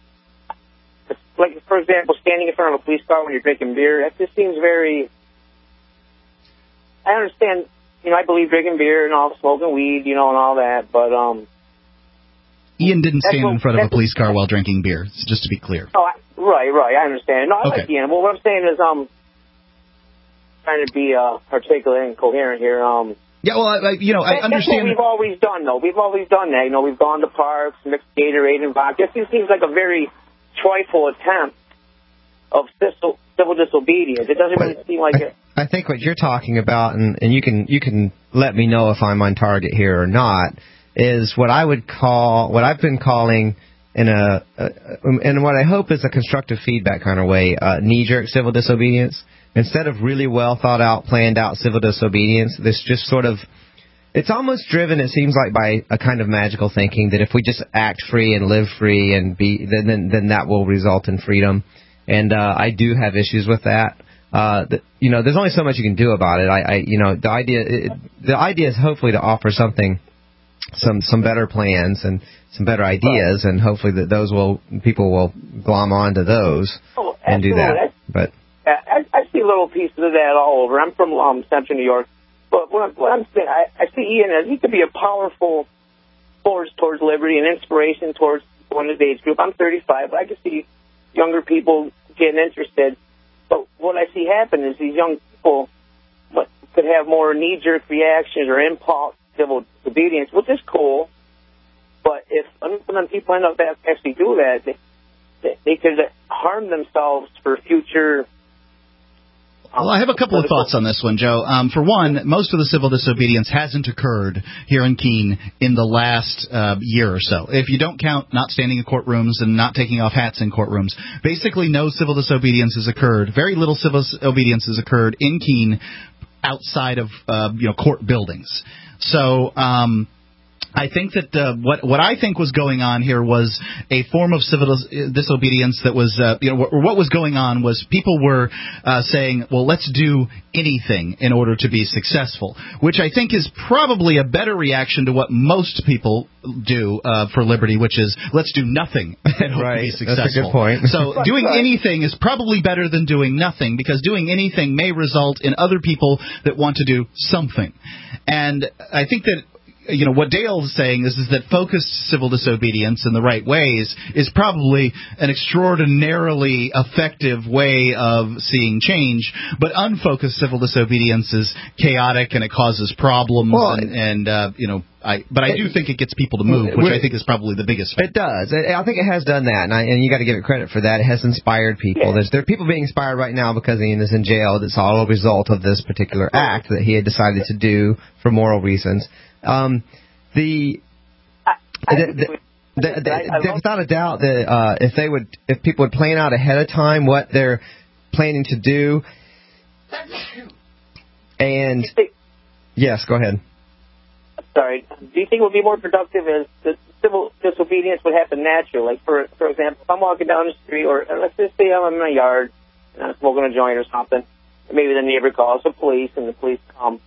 Speaker 18: Like, for example, standing in front of a police car when you're drinking beer, that just seems very... I understand, you know, I believe drinking beer and all, smoking weed, you know, and all that, but... um.
Speaker 1: Ian didn't stand what, in front of a police car while drinking beer, just to be clear.
Speaker 18: Oh, I, right, right, I understand. No, I
Speaker 1: okay.
Speaker 18: like Ian. Well, what I'm saying is, um, trying to be uh, articulate and coherent here, um...
Speaker 1: Yeah, well, I, you know, I
Speaker 18: That's
Speaker 1: understand.
Speaker 18: That's what we've always done, though. We've always done that. You know, we've gone to parks, mixed Gatorade and vodka. This seems like a very trifle attempt of civil, civil disobedience. It doesn't really seem like
Speaker 2: I,
Speaker 18: it.
Speaker 2: I think what you're talking about, and, and you can you can let me know if I'm on target here or not, is what I would call, what I've been calling in a, a in what I hope is a constructive feedback kind of way, uh, knee-jerk civil disobedience. Instead of really well thought out, planned out civil disobedience, this just sort of, it's almost driven, it seems like, by a kind of magical thinking that if we just act free and live free and be, then then, then that will result in freedom. And uh, I do have issues with that. Uh, the, you know, there's only so much you can do about it. I, I you know, the idea, it, the idea is hopefully to offer something, some some better plans and some better ideas, and hopefully that those will people will glom onto those
Speaker 18: oh,
Speaker 2: and do that. But
Speaker 18: I, I see little pieces of that all over. I'm from um, Central New York, but what I'm, what I'm saying, I, I see Ian as he could be a powerful force towards liberty and inspiration towards one of his age group. I'm thirty-five, but I can see younger people getting interested. But what I see happen is these young people could have more knee-jerk reactions or impulse civil disobedience, which is cool. But if when people end up actually do that, they, they could harm themselves for future. Um,
Speaker 1: well, I have a couple of thoughts on this one, Joe. Um, for one, most of the civil disobedience hasn't occurred here in Keene in the last uh, year or so. If you don't count not standing in courtrooms and not taking off hats in courtrooms, basically no civil disobedience has occurred. Very little civil disobedience has occurred in Keene outside of uh, you know court buildings. So. Um, I think that uh, what what I think was going on here was a form of civil dis- disobedience that was, uh, you know, or what was going on was people were uh, saying, well, let's do anything in order to be successful, which I think is probably a better reaction to what most people do uh, for liberty, which is let's do nothing and hope
Speaker 2: right.
Speaker 1: to be successful.
Speaker 2: That's a good point.
Speaker 1: So doing anything is probably better than doing nothing, because doing anything may result in other people that want to do something. And I think that you know, what Dale is saying is, is that focused civil disobedience in the right ways is probably an extraordinarily effective way of seeing change, but unfocused civil disobedience is chaotic and it causes problems. Well, and, and uh, you know, I, but I do think it gets people to move, which I think is probably the biggest thing.
Speaker 2: It does. I think it has done that, and, I, and you got to give it credit for that. It has inspired people. Yeah. There's, there are people being inspired right now because Ian is in jail. That's all a result of this particular act that he had decided to do for moral reasons. Um, the,
Speaker 18: I, I
Speaker 2: the, the, the, the, I, I there's not a doubt that uh, if they would, if people would plan out ahead of time what they're planning to do, and yes, go ahead.
Speaker 18: Sorry, do you think it would be more productive if the civil disobedience would happen naturally. Like, for for example, if I'm walking down the street, or let's just say I'm in my yard and I'm smoking a joint or something, maybe the neighbor calls the police and the police come.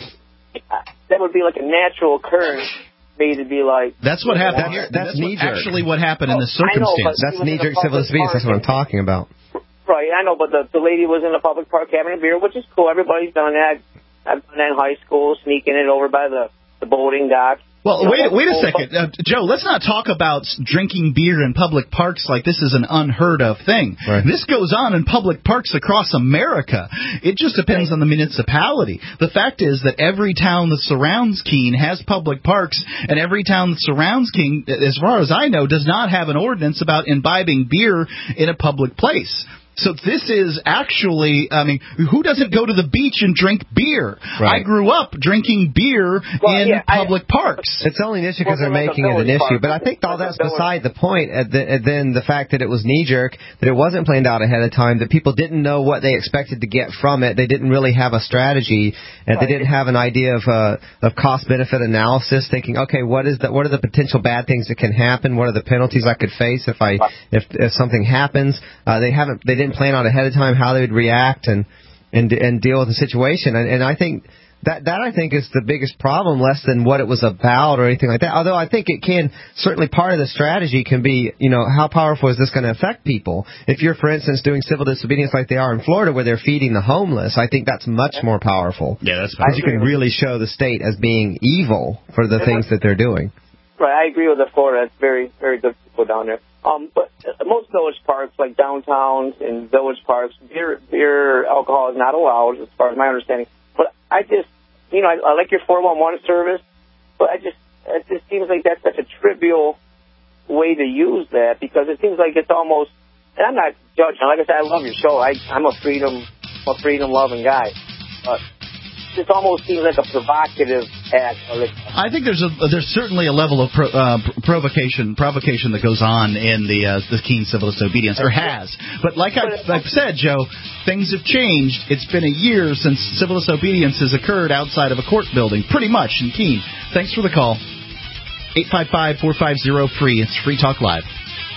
Speaker 18: That would be like a natural occurrence. Me to be like,
Speaker 1: that's what happened
Speaker 2: here.
Speaker 1: That's,
Speaker 2: that's knee jerk.
Speaker 1: Actually, what happened in this circumstance.
Speaker 18: Know,
Speaker 2: that's knee jerk civil disobedience. That's what I'm talking about.
Speaker 18: Right, I know, but the the lady was in the public park having a beer, which is cool. Everybody's done that. I've done that in high school, sneaking it over by the the boating dock.
Speaker 1: Well, you know, wait, wait a second, uh, Joe. Let's not talk about drinking beer in public parks like this is an unheard of thing. Right. This goes on in public parks across America. It just depends on the municipality. The fact is that every town that surrounds Keene has public parks, and every town that surrounds Keene, as far as I know, does not have an ordinance about imbibing beer in a public place. So this is actually, I mean, who doesn't go to the beach and drink beer? Right. I grew up drinking beer well, in yeah, public I, parks.
Speaker 2: It's only an issue because they're making it an issue. But I think all that's beside the point. And then the fact that it was knee-jerk, that it wasn't planned out ahead of time, that people didn't know what they expected to get from it. They didn't really have a strategy, and they didn't have an idea of uh, of cost-benefit analysis, thinking, okay, what is the, what are the potential bad things that can happen? What are the penalties I could face if I if if something happens? Uh, they haven't. They didn't plan out ahead of time how they would react and and and deal with the situation, and, and I think that that I think is the biggest problem, less than what it was about or anything like that. Although I think it can certainly, part of the strategy can be, you know, how powerful is this going to affect people? If you're, for instance, doing civil disobedience like they are in Florida, where they're feeding the homeless, I think that's much more powerful.
Speaker 1: Yeah, that's
Speaker 2: because you can really show the state as being evil for the things that they're doing.
Speaker 18: Right, I agree with the Florida. It's very, very good people down there. Um, but most village parks, like downtowns and village parks, beer, beer, alcohol is not allowed, as far as my understanding. But I just, you know, I, I like your four one one service, but I just, it just seems like that's such a trivial way to use that, because it seems like it's almost, and I'm not judging. Like I said, I love your show. I, I'm a freedom, a freedom-loving guy. But it almost seems like a provocative act.
Speaker 1: I think there's a there's certainly a level of pro, uh, provocation provocation that goes on in the uh, the Keene civil disobedience, or has. But like I've, I've said, Joe, things have changed. It's been a year since civil disobedience has occurred outside of a court building, pretty much in Keene. Thanks for the call. eight five five, four five zero, free. It's Free Talk Live.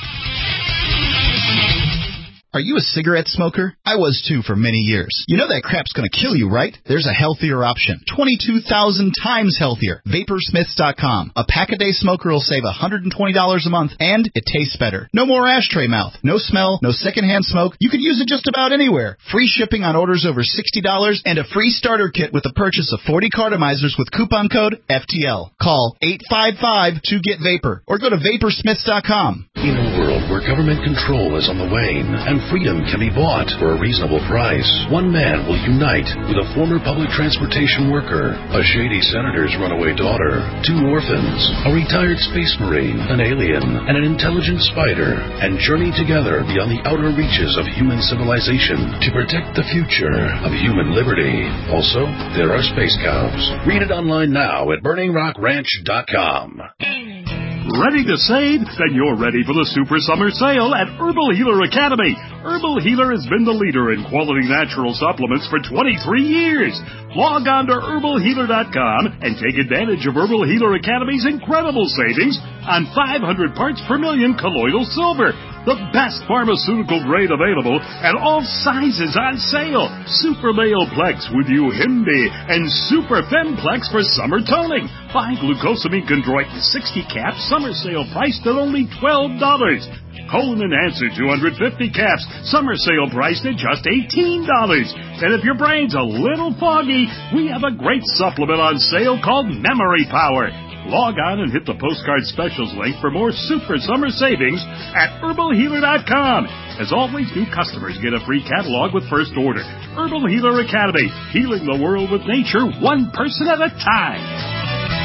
Speaker 1: Are you a cigarette smoker? I was too for many years. You know that crap's going to kill you, right? There's a healthier option. twenty-two thousand times healthier. Vapor Smiths dot com. A pack-a-day smoker will save one hundred twenty dollars a month, and it tastes better. No more ashtray mouth. No smell. No secondhand smoke. You can use it just about anywhere. Free shipping on orders over sixty dollars, and a free starter kit with the purchase of forty cartomizers with coupon code F T L. Call eight five five to get Vapor, or go to Vapor Smiths dot com.
Speaker 19: In a world where government control is on the wane and freedom can be bought for a reasonable price, one man will unite with a former public transportation worker, a shady senator's runaway daughter, two orphans, a retired space marine, an alien, and an intelligent spider, and journey together beyond the outer reaches of human civilization to protect the future of human liberty. Also, there are space cows. Read it online now at burning rock ranch dot com.
Speaker 20: Ready to save? Then you're ready for the Super Summer Sale at Herbal Healer Academy. Herbal Healer has been the leader in quality natural supplements for twenty-three years. Log on to herbal healer dot com and take advantage of Herbal Healer Academy's incredible savings on five hundred parts per million colloidal silver, the best pharmaceutical grade available, and all sizes on sale. Super Male Plex with Uhimbi and Super Femplex for summer toning. Buy glucosamine chondroitin sixty caps, summer sale priced at only twelve dollars. Colon Enhancer two hundred fifty caps, summer sale priced at just eighteen dollars. And if your brain's a little foggy, we have a great supplement on sale called Memory Power. Log on and hit the postcard specials link for more super summer savings at herbal healer dot com. As always, new customers get a free catalog with first order. Herbal Healer Academy, healing the world with nature one person at a time.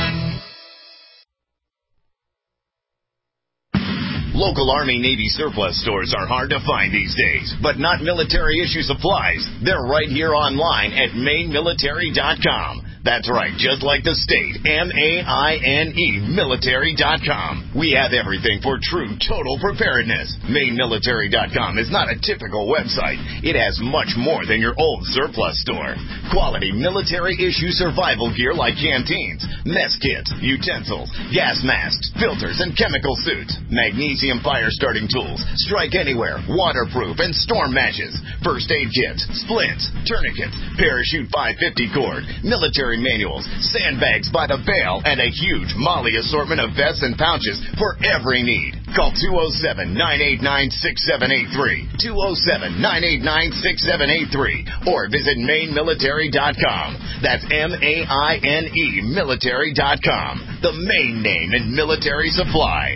Speaker 21: Local Army Navy surplus stores are hard to find these days, but not military issue supplies. They're right here online at maine military dot com. That's right, just like the state, M A I N E, military dot com. We have everything for true total preparedness. Maine military dot com is not a typical website. It has much more than your old surplus store. Quality military-issue survival gear like canteens, mess kits, utensils, gas masks, filters, and chemical suits. Magnesium fire-starting tools, strike anywhere, waterproof, and storm matches. First aid kits, splints, tourniquets, parachute five fifty cord, military manuals, sandbags by the bale, and a huge Molly assortment of vests and pouches for every need. Call two oh seven, nine eight nine, six seven eight three, two oh seven, nine eight nine, six seven eight three, or visit Maine military dot com. That's M A I N E, military dot com. The Maine name in military supply.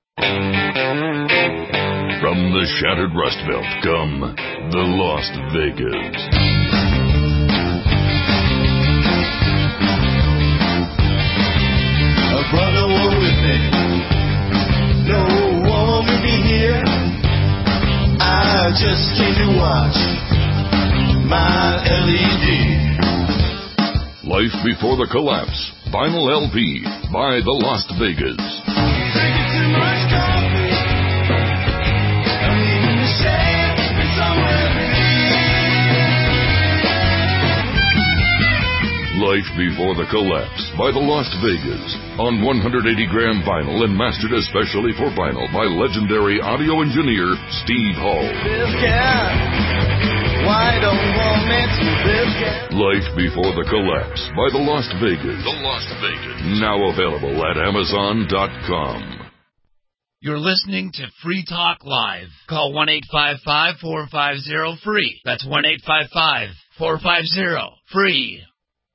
Speaker 19: From the shattered Rust Belt come the Las Vegas.
Speaker 3: Brother, one with me. No one with me here. I just came to watch my L E D.
Speaker 19: Life Before the Collapse. Vinyl L P by the Las Vegas.
Speaker 3: Drinking too much coffee. I'm needing to share it somewhere.
Speaker 19: Life Before the Collapse by the Las Vegas on one hundred eighty gram vinyl and mastered especially for vinyl by legendary audio engineer Steve Hall.
Speaker 3: Why don't want me to this guy?
Speaker 19: Life Before the Collapse by the Las Vegas.
Speaker 3: The Las Vegas.
Speaker 19: Now available at Amazon dot com.
Speaker 9: You're listening to Free Talk Live. Call one eight five five, four five zero, free. That's one eight five five, four five zero, free.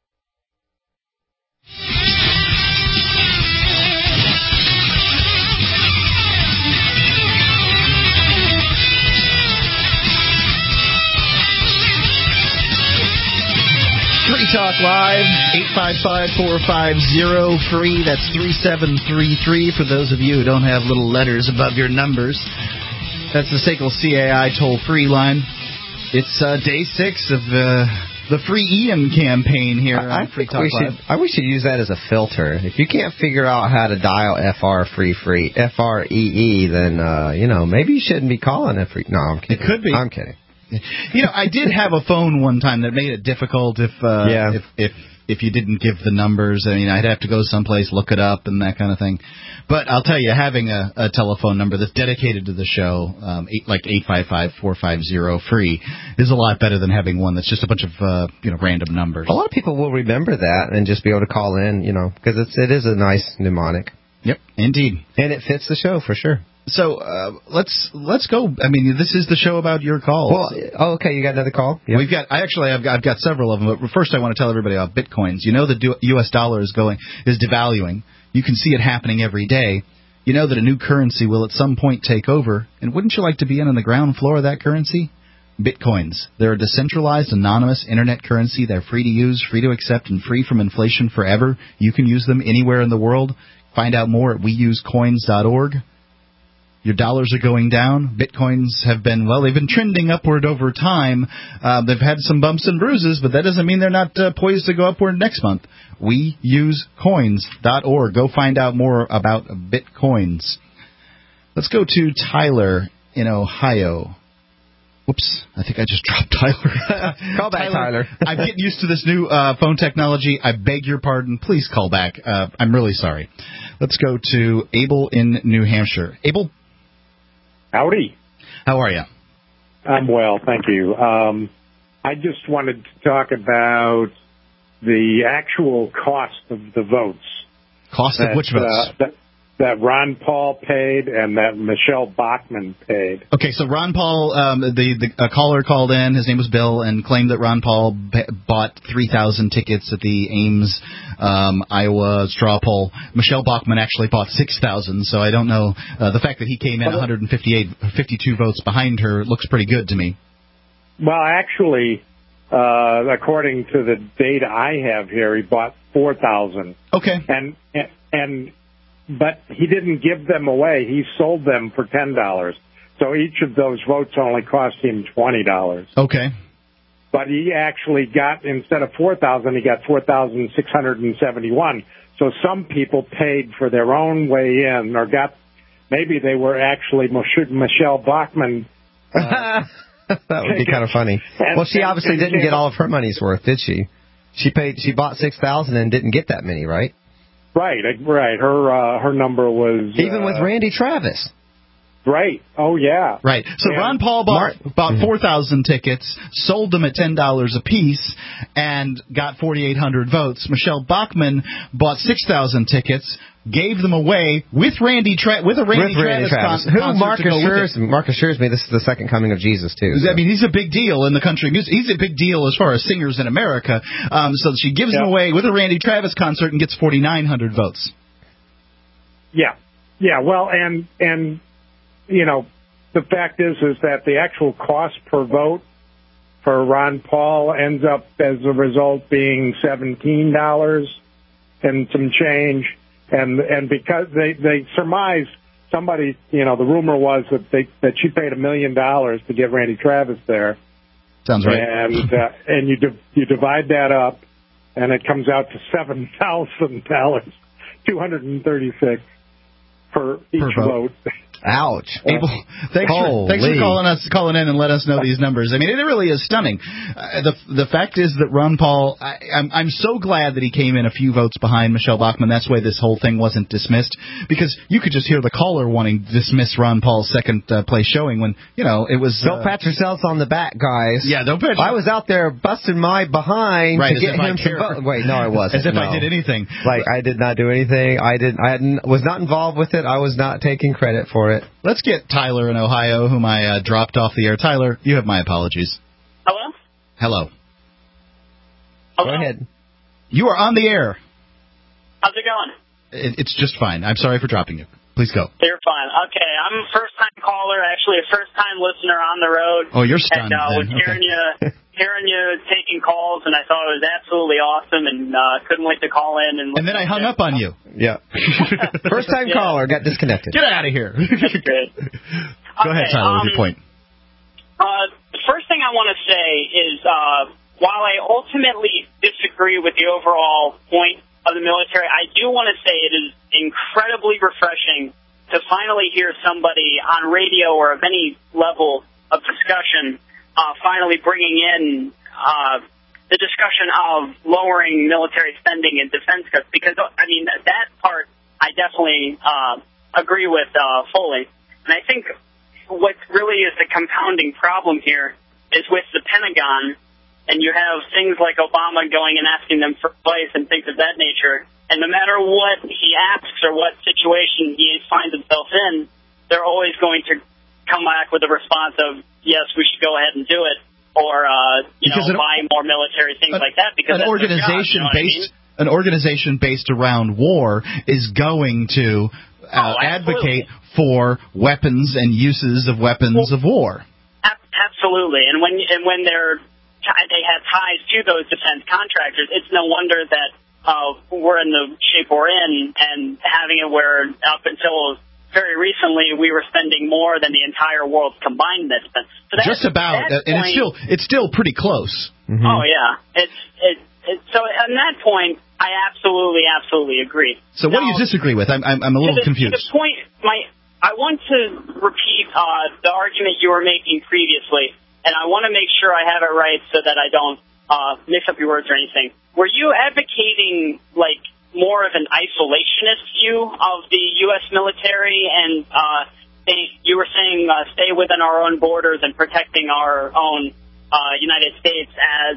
Speaker 1: Free Talk Live, eight five five, four five zero, free. That's three seven three three for those of you who don't have little letters above your numbers. That's the S A C L C A I toll-free line. It's uh, day six of uh, the Free Ian campaign here
Speaker 2: I,
Speaker 1: on
Speaker 2: I
Speaker 1: Free
Speaker 2: think
Speaker 1: Talk
Speaker 2: we
Speaker 1: Live.
Speaker 2: should, I we should use that as a filter. If you can't figure out how to dial F R free free, F R E E, then, uh, you know, maybe you shouldn't be calling it free. No, I'm kidding.
Speaker 1: It could be.
Speaker 2: I'm kidding.
Speaker 1: You know, I did have a phone one time that made it difficult if uh,
Speaker 2: yeah.
Speaker 1: if if if you didn't give the numbers. I mean, I'd have to go someplace, look it up, and that kind of thing. But I'll tell you, having a, a telephone number that's dedicated to the show, um, eight, like eight five five, four five zero, free, is a lot better than having one that's just a bunch of uh, you know random numbers.
Speaker 2: A lot of people will remember that and just be able to call in, you know, because it's it is a nice mnemonic.
Speaker 1: Yep, indeed,
Speaker 2: and it fits the show for sure.
Speaker 1: So uh, let's let's go. I mean, this is the show about your calls.
Speaker 2: Well, oh, okay, you got another call?
Speaker 1: Yep. We've got. I actually, I've got, I've got several of them. But first, I want to tell everybody about bitcoins. You know, the U S dollar is going is devaluing. You can see it happening every day. You know that a new currency will at some point take over. And wouldn't you like to be in on the ground floor of that currency? Bitcoins. They're a decentralized, anonymous internet currency. They're free to use, free to accept, and free from inflation forever. You can use them anywhere in the world. Find out more at we use coins dot org. Your dollars are going down. Bitcoins have been, well, they've been trending upward over time. Uh, they've had some bumps and bruises, but that doesn't mean they're not uh, poised to go upward next month. we use coins dot org. Go find out more about Bitcoins. Let's go to Tyler in Ohio. Whoops, I think I just dropped Tyler.
Speaker 2: Call back, Tyler.
Speaker 1: Tyler. I'm getting used to this new uh, phone technology. I beg your pardon. Please call back. Uh, I'm really sorry. Let's go to Abel in New Hampshire. Abel?
Speaker 22: Howdy.
Speaker 1: How are you?
Speaker 22: I'm well, thank you. Um, I just wanted to talk about the actual cost of the votes.
Speaker 1: Cost
Speaker 22: that,
Speaker 1: of which votes?
Speaker 22: Uh, that, that Ron Paul paid and that Michelle Bachmann paid.
Speaker 1: Okay, so Ron Paul, um, the, the a caller called in, his name was Bill, and claimed that Ron Paul b- bought three thousand tickets at the Ames, um, Iowa straw poll. Michelle Bachmann actually bought six thousand, so I don't know. Uh, the fact that he came in one hundred fifty-eight, fifty-two votes behind her looks pretty good to me.
Speaker 22: Well, actually, uh, according to the data I have here, he bought four thousand.
Speaker 1: Okay.
Speaker 22: And, and, and But he didn't give them away. He sold them for ten dollars. So each of those votes only cost him twenty dollars.
Speaker 1: Okay.
Speaker 22: but he actually got, instead of four thousand, he got four thousand six hundred seventy-one. So some people paid for their own way in, or got, maybe they were actually Michelle Bachmann. Uh,
Speaker 2: that would be kind of funny.
Speaker 22: And,
Speaker 2: well, she
Speaker 22: and,
Speaker 2: obviously
Speaker 22: and,
Speaker 2: didn't
Speaker 22: and,
Speaker 2: get all of her money's worth, did she? She paid. She bought six thousand and didn't get that many, right?
Speaker 22: Right, right. Her uh, her number was
Speaker 2: even
Speaker 22: uh,
Speaker 2: with Randy Travis.
Speaker 22: Right. Oh, yeah.
Speaker 1: Right. So
Speaker 22: and
Speaker 1: Ron Paul bought,
Speaker 22: Mark,
Speaker 1: bought four thousand tickets, sold them at ten dollars a piece, and got forty-eight hundred votes. Michelle Bachmann bought six thousand tickets, gave them away with Randy Tra- with a Randy,
Speaker 2: with Randy
Speaker 1: Travis,
Speaker 2: Travis.
Speaker 1: Con-
Speaker 2: Who
Speaker 1: concert
Speaker 2: Mark
Speaker 1: to go
Speaker 2: assures,
Speaker 1: with it.
Speaker 2: Mark assures me this is the second coming of Jesus, too. So.
Speaker 1: I mean, he's a big deal in the country music. He's a big deal as far as singers in America. Um, so she gives
Speaker 22: yeah.
Speaker 1: them away with a Randy Travis concert and gets forty-nine hundred votes.
Speaker 22: Yeah. Yeah, well, and, and you know, the fact is, is that the actual cost per vote for Ron Paul ends up, as a result, being seventeen dollars and some change. And and because they, they surmise, somebody, you know, the rumor was that they that she paid a million dollars to get Randy Travis there.
Speaker 1: Sounds right.
Speaker 22: And uh, and you di- you divide that up, and it comes out to seven thousand dollars, two hundred and thirty-six per each
Speaker 1: per vote.
Speaker 22: vote.
Speaker 2: Ouch!
Speaker 1: Abel, thanks, for, thanks for calling us, calling in and let us know these numbers. I mean, it really is stunning. Uh, the the fact is that Ron Paul, I, I'm I'm so glad that he came in a few votes behind Michelle Bachmann. That's why this whole thing wasn't dismissed, because you could just hear the caller wanting to dismiss Ron Paul's second uh, place showing when you know it was.
Speaker 2: Don't
Speaker 1: uh,
Speaker 2: pat yourselves on the back, guys.
Speaker 1: Yeah, don't pat.
Speaker 2: I was out there busting my behind
Speaker 1: right,
Speaker 2: to get him some votes. Wait, no, I wasn't.
Speaker 1: As if
Speaker 2: no.
Speaker 1: I did anything.
Speaker 2: Like I did not do anything. I didn't. I hadn't, was not involved with it. I was not taking credit for it.
Speaker 1: Let's get Tyler in Ohio, whom I uh, dropped off the air. Tyler, you have my apologies.
Speaker 4: Hello?
Speaker 1: Hello.
Speaker 4: Hello?
Speaker 1: Go ahead. You are on the air.
Speaker 4: How's it going?
Speaker 1: It, it's just fine. I'm sorry for dropping you. Please go.
Speaker 4: You're fine. Okay, I'm a first-time caller, actually a first-time listener on the road.
Speaker 1: Oh, you're stunned.
Speaker 4: And uh, was
Speaker 1: then.
Speaker 4: hearing
Speaker 1: Okay.
Speaker 4: you, hearing you taking calls, and I thought it was absolutely awesome, and uh, couldn't wait to call in. And,
Speaker 1: and then I hung up on you.
Speaker 2: Yeah. First-time
Speaker 4: yeah.
Speaker 2: caller got disconnected.
Speaker 1: Get out of here.
Speaker 4: That's great.
Speaker 1: Go ahead, Tyler,
Speaker 4: um,
Speaker 1: with your point.
Speaker 4: Uh, the first thing I want to say is, uh, while I ultimately disagree with the overall point of the military, I do want to say it is incredibly refreshing to finally hear somebody on radio or of any level of discussion uh, finally bringing in uh, the discussion of lowering military spending and defense cuts, because, I mean, that part I definitely uh, agree with uh, fully. And I think what really is the compounding problem here is with the Pentagon, and you have things like Obama going and asking them for advice and things of that nature, and no matter what he asks or what situation he finds himself in, they're always going to come back with a response of, yes, we should go ahead and do it, or, uh, you
Speaker 1: Because
Speaker 4: know,
Speaker 1: an,
Speaker 4: buy more military, things
Speaker 1: an,
Speaker 4: like that. Because
Speaker 1: an
Speaker 4: that's
Speaker 1: organization
Speaker 4: their job, you know
Speaker 1: based, I mean? An organization based around war is going to uh,
Speaker 4: oh,
Speaker 1: advocate for weapons and uses of weapons
Speaker 4: well,
Speaker 1: of war.
Speaker 4: Absolutely, and when and when they're they have ties to those defense contractors, it's no wonder that uh, we're in the shape we're in, and having it where up until very recently we were spending more than the entire world combined in defense. So
Speaker 1: Just about,
Speaker 4: that
Speaker 1: and
Speaker 4: point,
Speaker 1: it's still it's still pretty close.
Speaker 2: Mm-hmm.
Speaker 4: Oh yeah, it's it, it. So on that point, I absolutely absolutely agree.
Speaker 1: So what now, do you disagree with? I'm I'm, I'm a little
Speaker 4: to the,
Speaker 1: confused.
Speaker 4: To the point, my I want to repeat uh, the argument you were making previously. And I want to make sure I have it right so that I don't uh, mix up your words or anything. Were you advocating, like, more of an isolationist view of the U S military, and uh, they, you were saying uh, stay within our own borders and protecting our own uh, United States as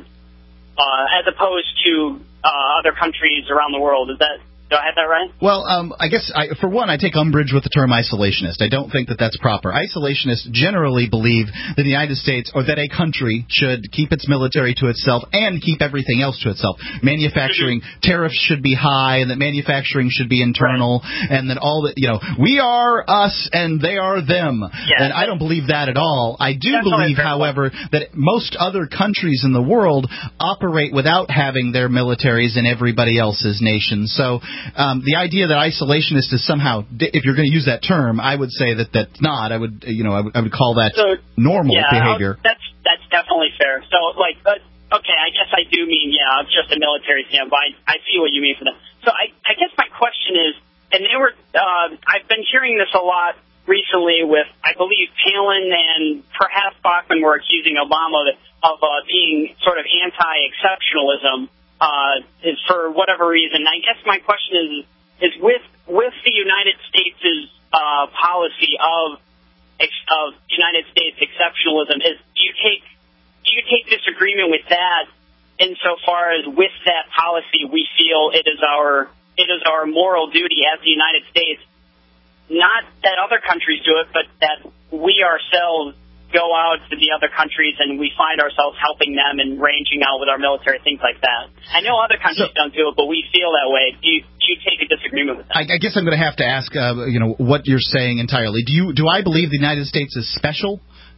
Speaker 4: uh, as opposed to uh, other countries around the world? Is that Do I have that right?
Speaker 1: Well, um, I guess, I, for one, I take umbrage with the term isolationist. I don't think that that's proper. Isolationists generally believe that the United States, or that a country, should keep its military to itself and keep everything else to itself. Manufacturing, tariffs should be high, and that manufacturing should be internal, right. And that all that, you know, we are us and they are them.
Speaker 4: Yeah,
Speaker 1: and I don't believe that at all. I do
Speaker 4: That's
Speaker 1: believe, however, that most other countries in the world operate without having their militaries in everybody else's nations. So, Um, the idea that isolationist is somehow, if you're going to use that term, I would say that that's not. I would, you know, I would, I would call that
Speaker 4: so,
Speaker 1: normal
Speaker 4: yeah,
Speaker 1: behavior.
Speaker 4: That's that's definitely fair. So, like, uh, okay, I guess I do mean, yeah, it's just a military stand, but I, I see what you mean for them. So I, I guess my question is, and they were, uh, I've been hearing this a lot recently with, I believe, Palin and perhaps Bachman were accusing Obama of, of uh, being sort of anti-exceptionalism uh, is for whatever reason. I guess my question is, is with with the United States' uh, policy of of United States exceptionalism, is do you take do you take disagreement with that insofar as with that policy we feel it is our it is our moral duty as the United States, not that other countries do it, but that we ourselves go out to the other countries and we find ourselves helping them and ranging out with our military, things like that. I know other countries so, don't do it, but we feel that way. Do you, do you take a disagreement with that?
Speaker 1: I, I guess I'm going to have to ask, uh, you know, what you're saying entirely. Do you do I believe the United States is special?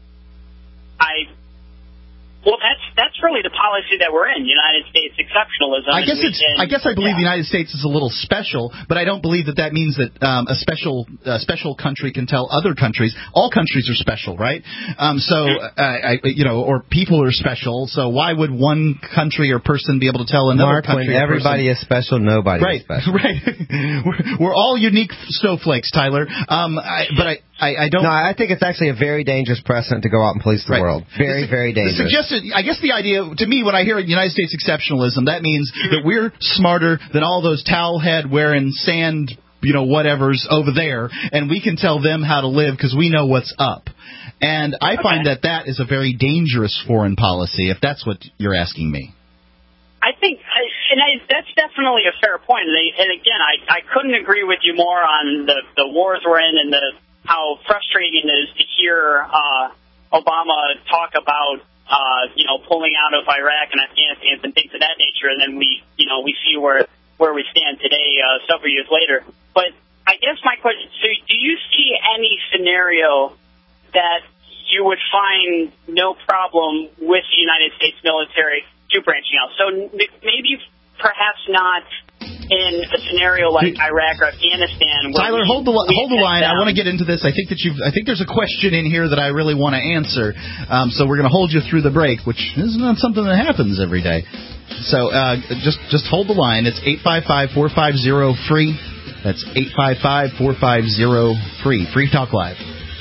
Speaker 4: I. Well, that's that's really the policy that we're in, United States exceptionalism.
Speaker 1: I guess it's.
Speaker 4: Can,
Speaker 1: I guess I believe
Speaker 4: yeah.
Speaker 1: the United States is a little special, but I don't believe that that means that um, a special uh, special country can tell other countries. All countries are special, right? Um, so, uh, I, you know, or people are special. So why would one country or person be able to tell another
Speaker 2: Mark,
Speaker 1: country?
Speaker 2: When everybody
Speaker 1: person,
Speaker 2: is special, nobody
Speaker 1: right,
Speaker 2: is special.
Speaker 1: Right, we're, we're all unique snowflakes, Tyler. Um, I, but I, I, I don't.
Speaker 2: No, I think it's actually a very dangerous precedent to go out and police the
Speaker 1: right.
Speaker 2: world. Very,
Speaker 1: the,
Speaker 2: very dangerous.
Speaker 1: The suggested, I guess the idea. To me, when I hear United States exceptionalism, that means that we're smarter than all those towel head wearing sand, you know, whatevers over there, and we can tell them how to live because we know what's up. And I
Speaker 4: okay.
Speaker 1: find that that is a very dangerous foreign policy, if that's what you're asking me.
Speaker 4: I think, and I, that's definitely a fair point. And, and again, I, I couldn't agree with you more on the, the wars we're in and the how frustrating it is to hear uh, Obama talk about. Uh, you know, pulling out of Iraq and Afghanistan and things of that nature, and then we, you know, we see where where we stand today, uh, several years later. But I guess my question: so, do you see any scenario that you would find no problem with the United States military to branching out? So maybe, perhaps not in a scenario like Iraq or Afghanistan. Where
Speaker 1: Tyler,
Speaker 4: we,
Speaker 1: hold the hold the line.
Speaker 4: Down.
Speaker 1: I want to get into this. I think that you've. I think there's a question in here that I really want to answer. Um, so we're going to hold you through the break, which is not something that happens every day. So uh, just just hold the line. It's eight five five, four five zero, free. That's eight five five, four five zero, free. Free Talk Live.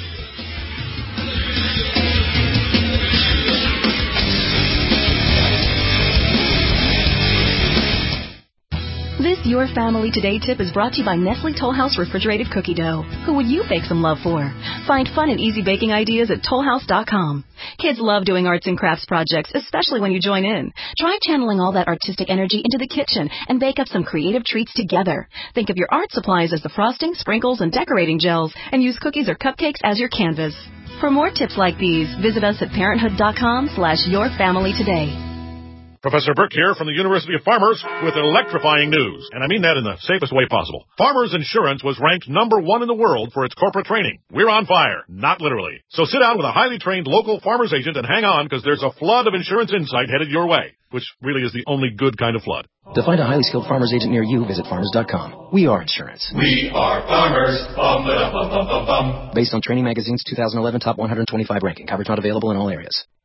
Speaker 5: This Your Family Today tip is brought to you by Nestle Toll House Refrigerated Cookie Dough. Who would you bake some love for? Find fun and easy baking ideas at toll house dot com. Kids love doing arts and crafts projects, especially when you join in. Try channeling all that artistic energy into the kitchen and bake up some creative treats together. Think of your art supplies as the frosting, sprinkles, and decorating gels, and use cookies or cupcakes as your canvas. For more tips like these, visit us at parenthood dot com slash your family today.
Speaker 6: Professor Burke here from the University of Farmers with electrifying news, and I mean that in the safest way possible. Farmers Insurance was ranked number one in the world for its corporate training. We're on fire, not literally. So sit down with a highly trained local Farmers agent and hang on, because there's a flood of insurance insight headed your way, which really is the only good kind of flood.
Speaker 23: To find a highly skilled Farmers agent near you, visit farmers dot com. We are insurance.
Speaker 3: We are farmers. Bum, ba, bum, bum, bum, bum.
Speaker 23: Based on Training Magazine's two thousand eleven Top one hundred twenty-five ranking. Coverage not available in all areas.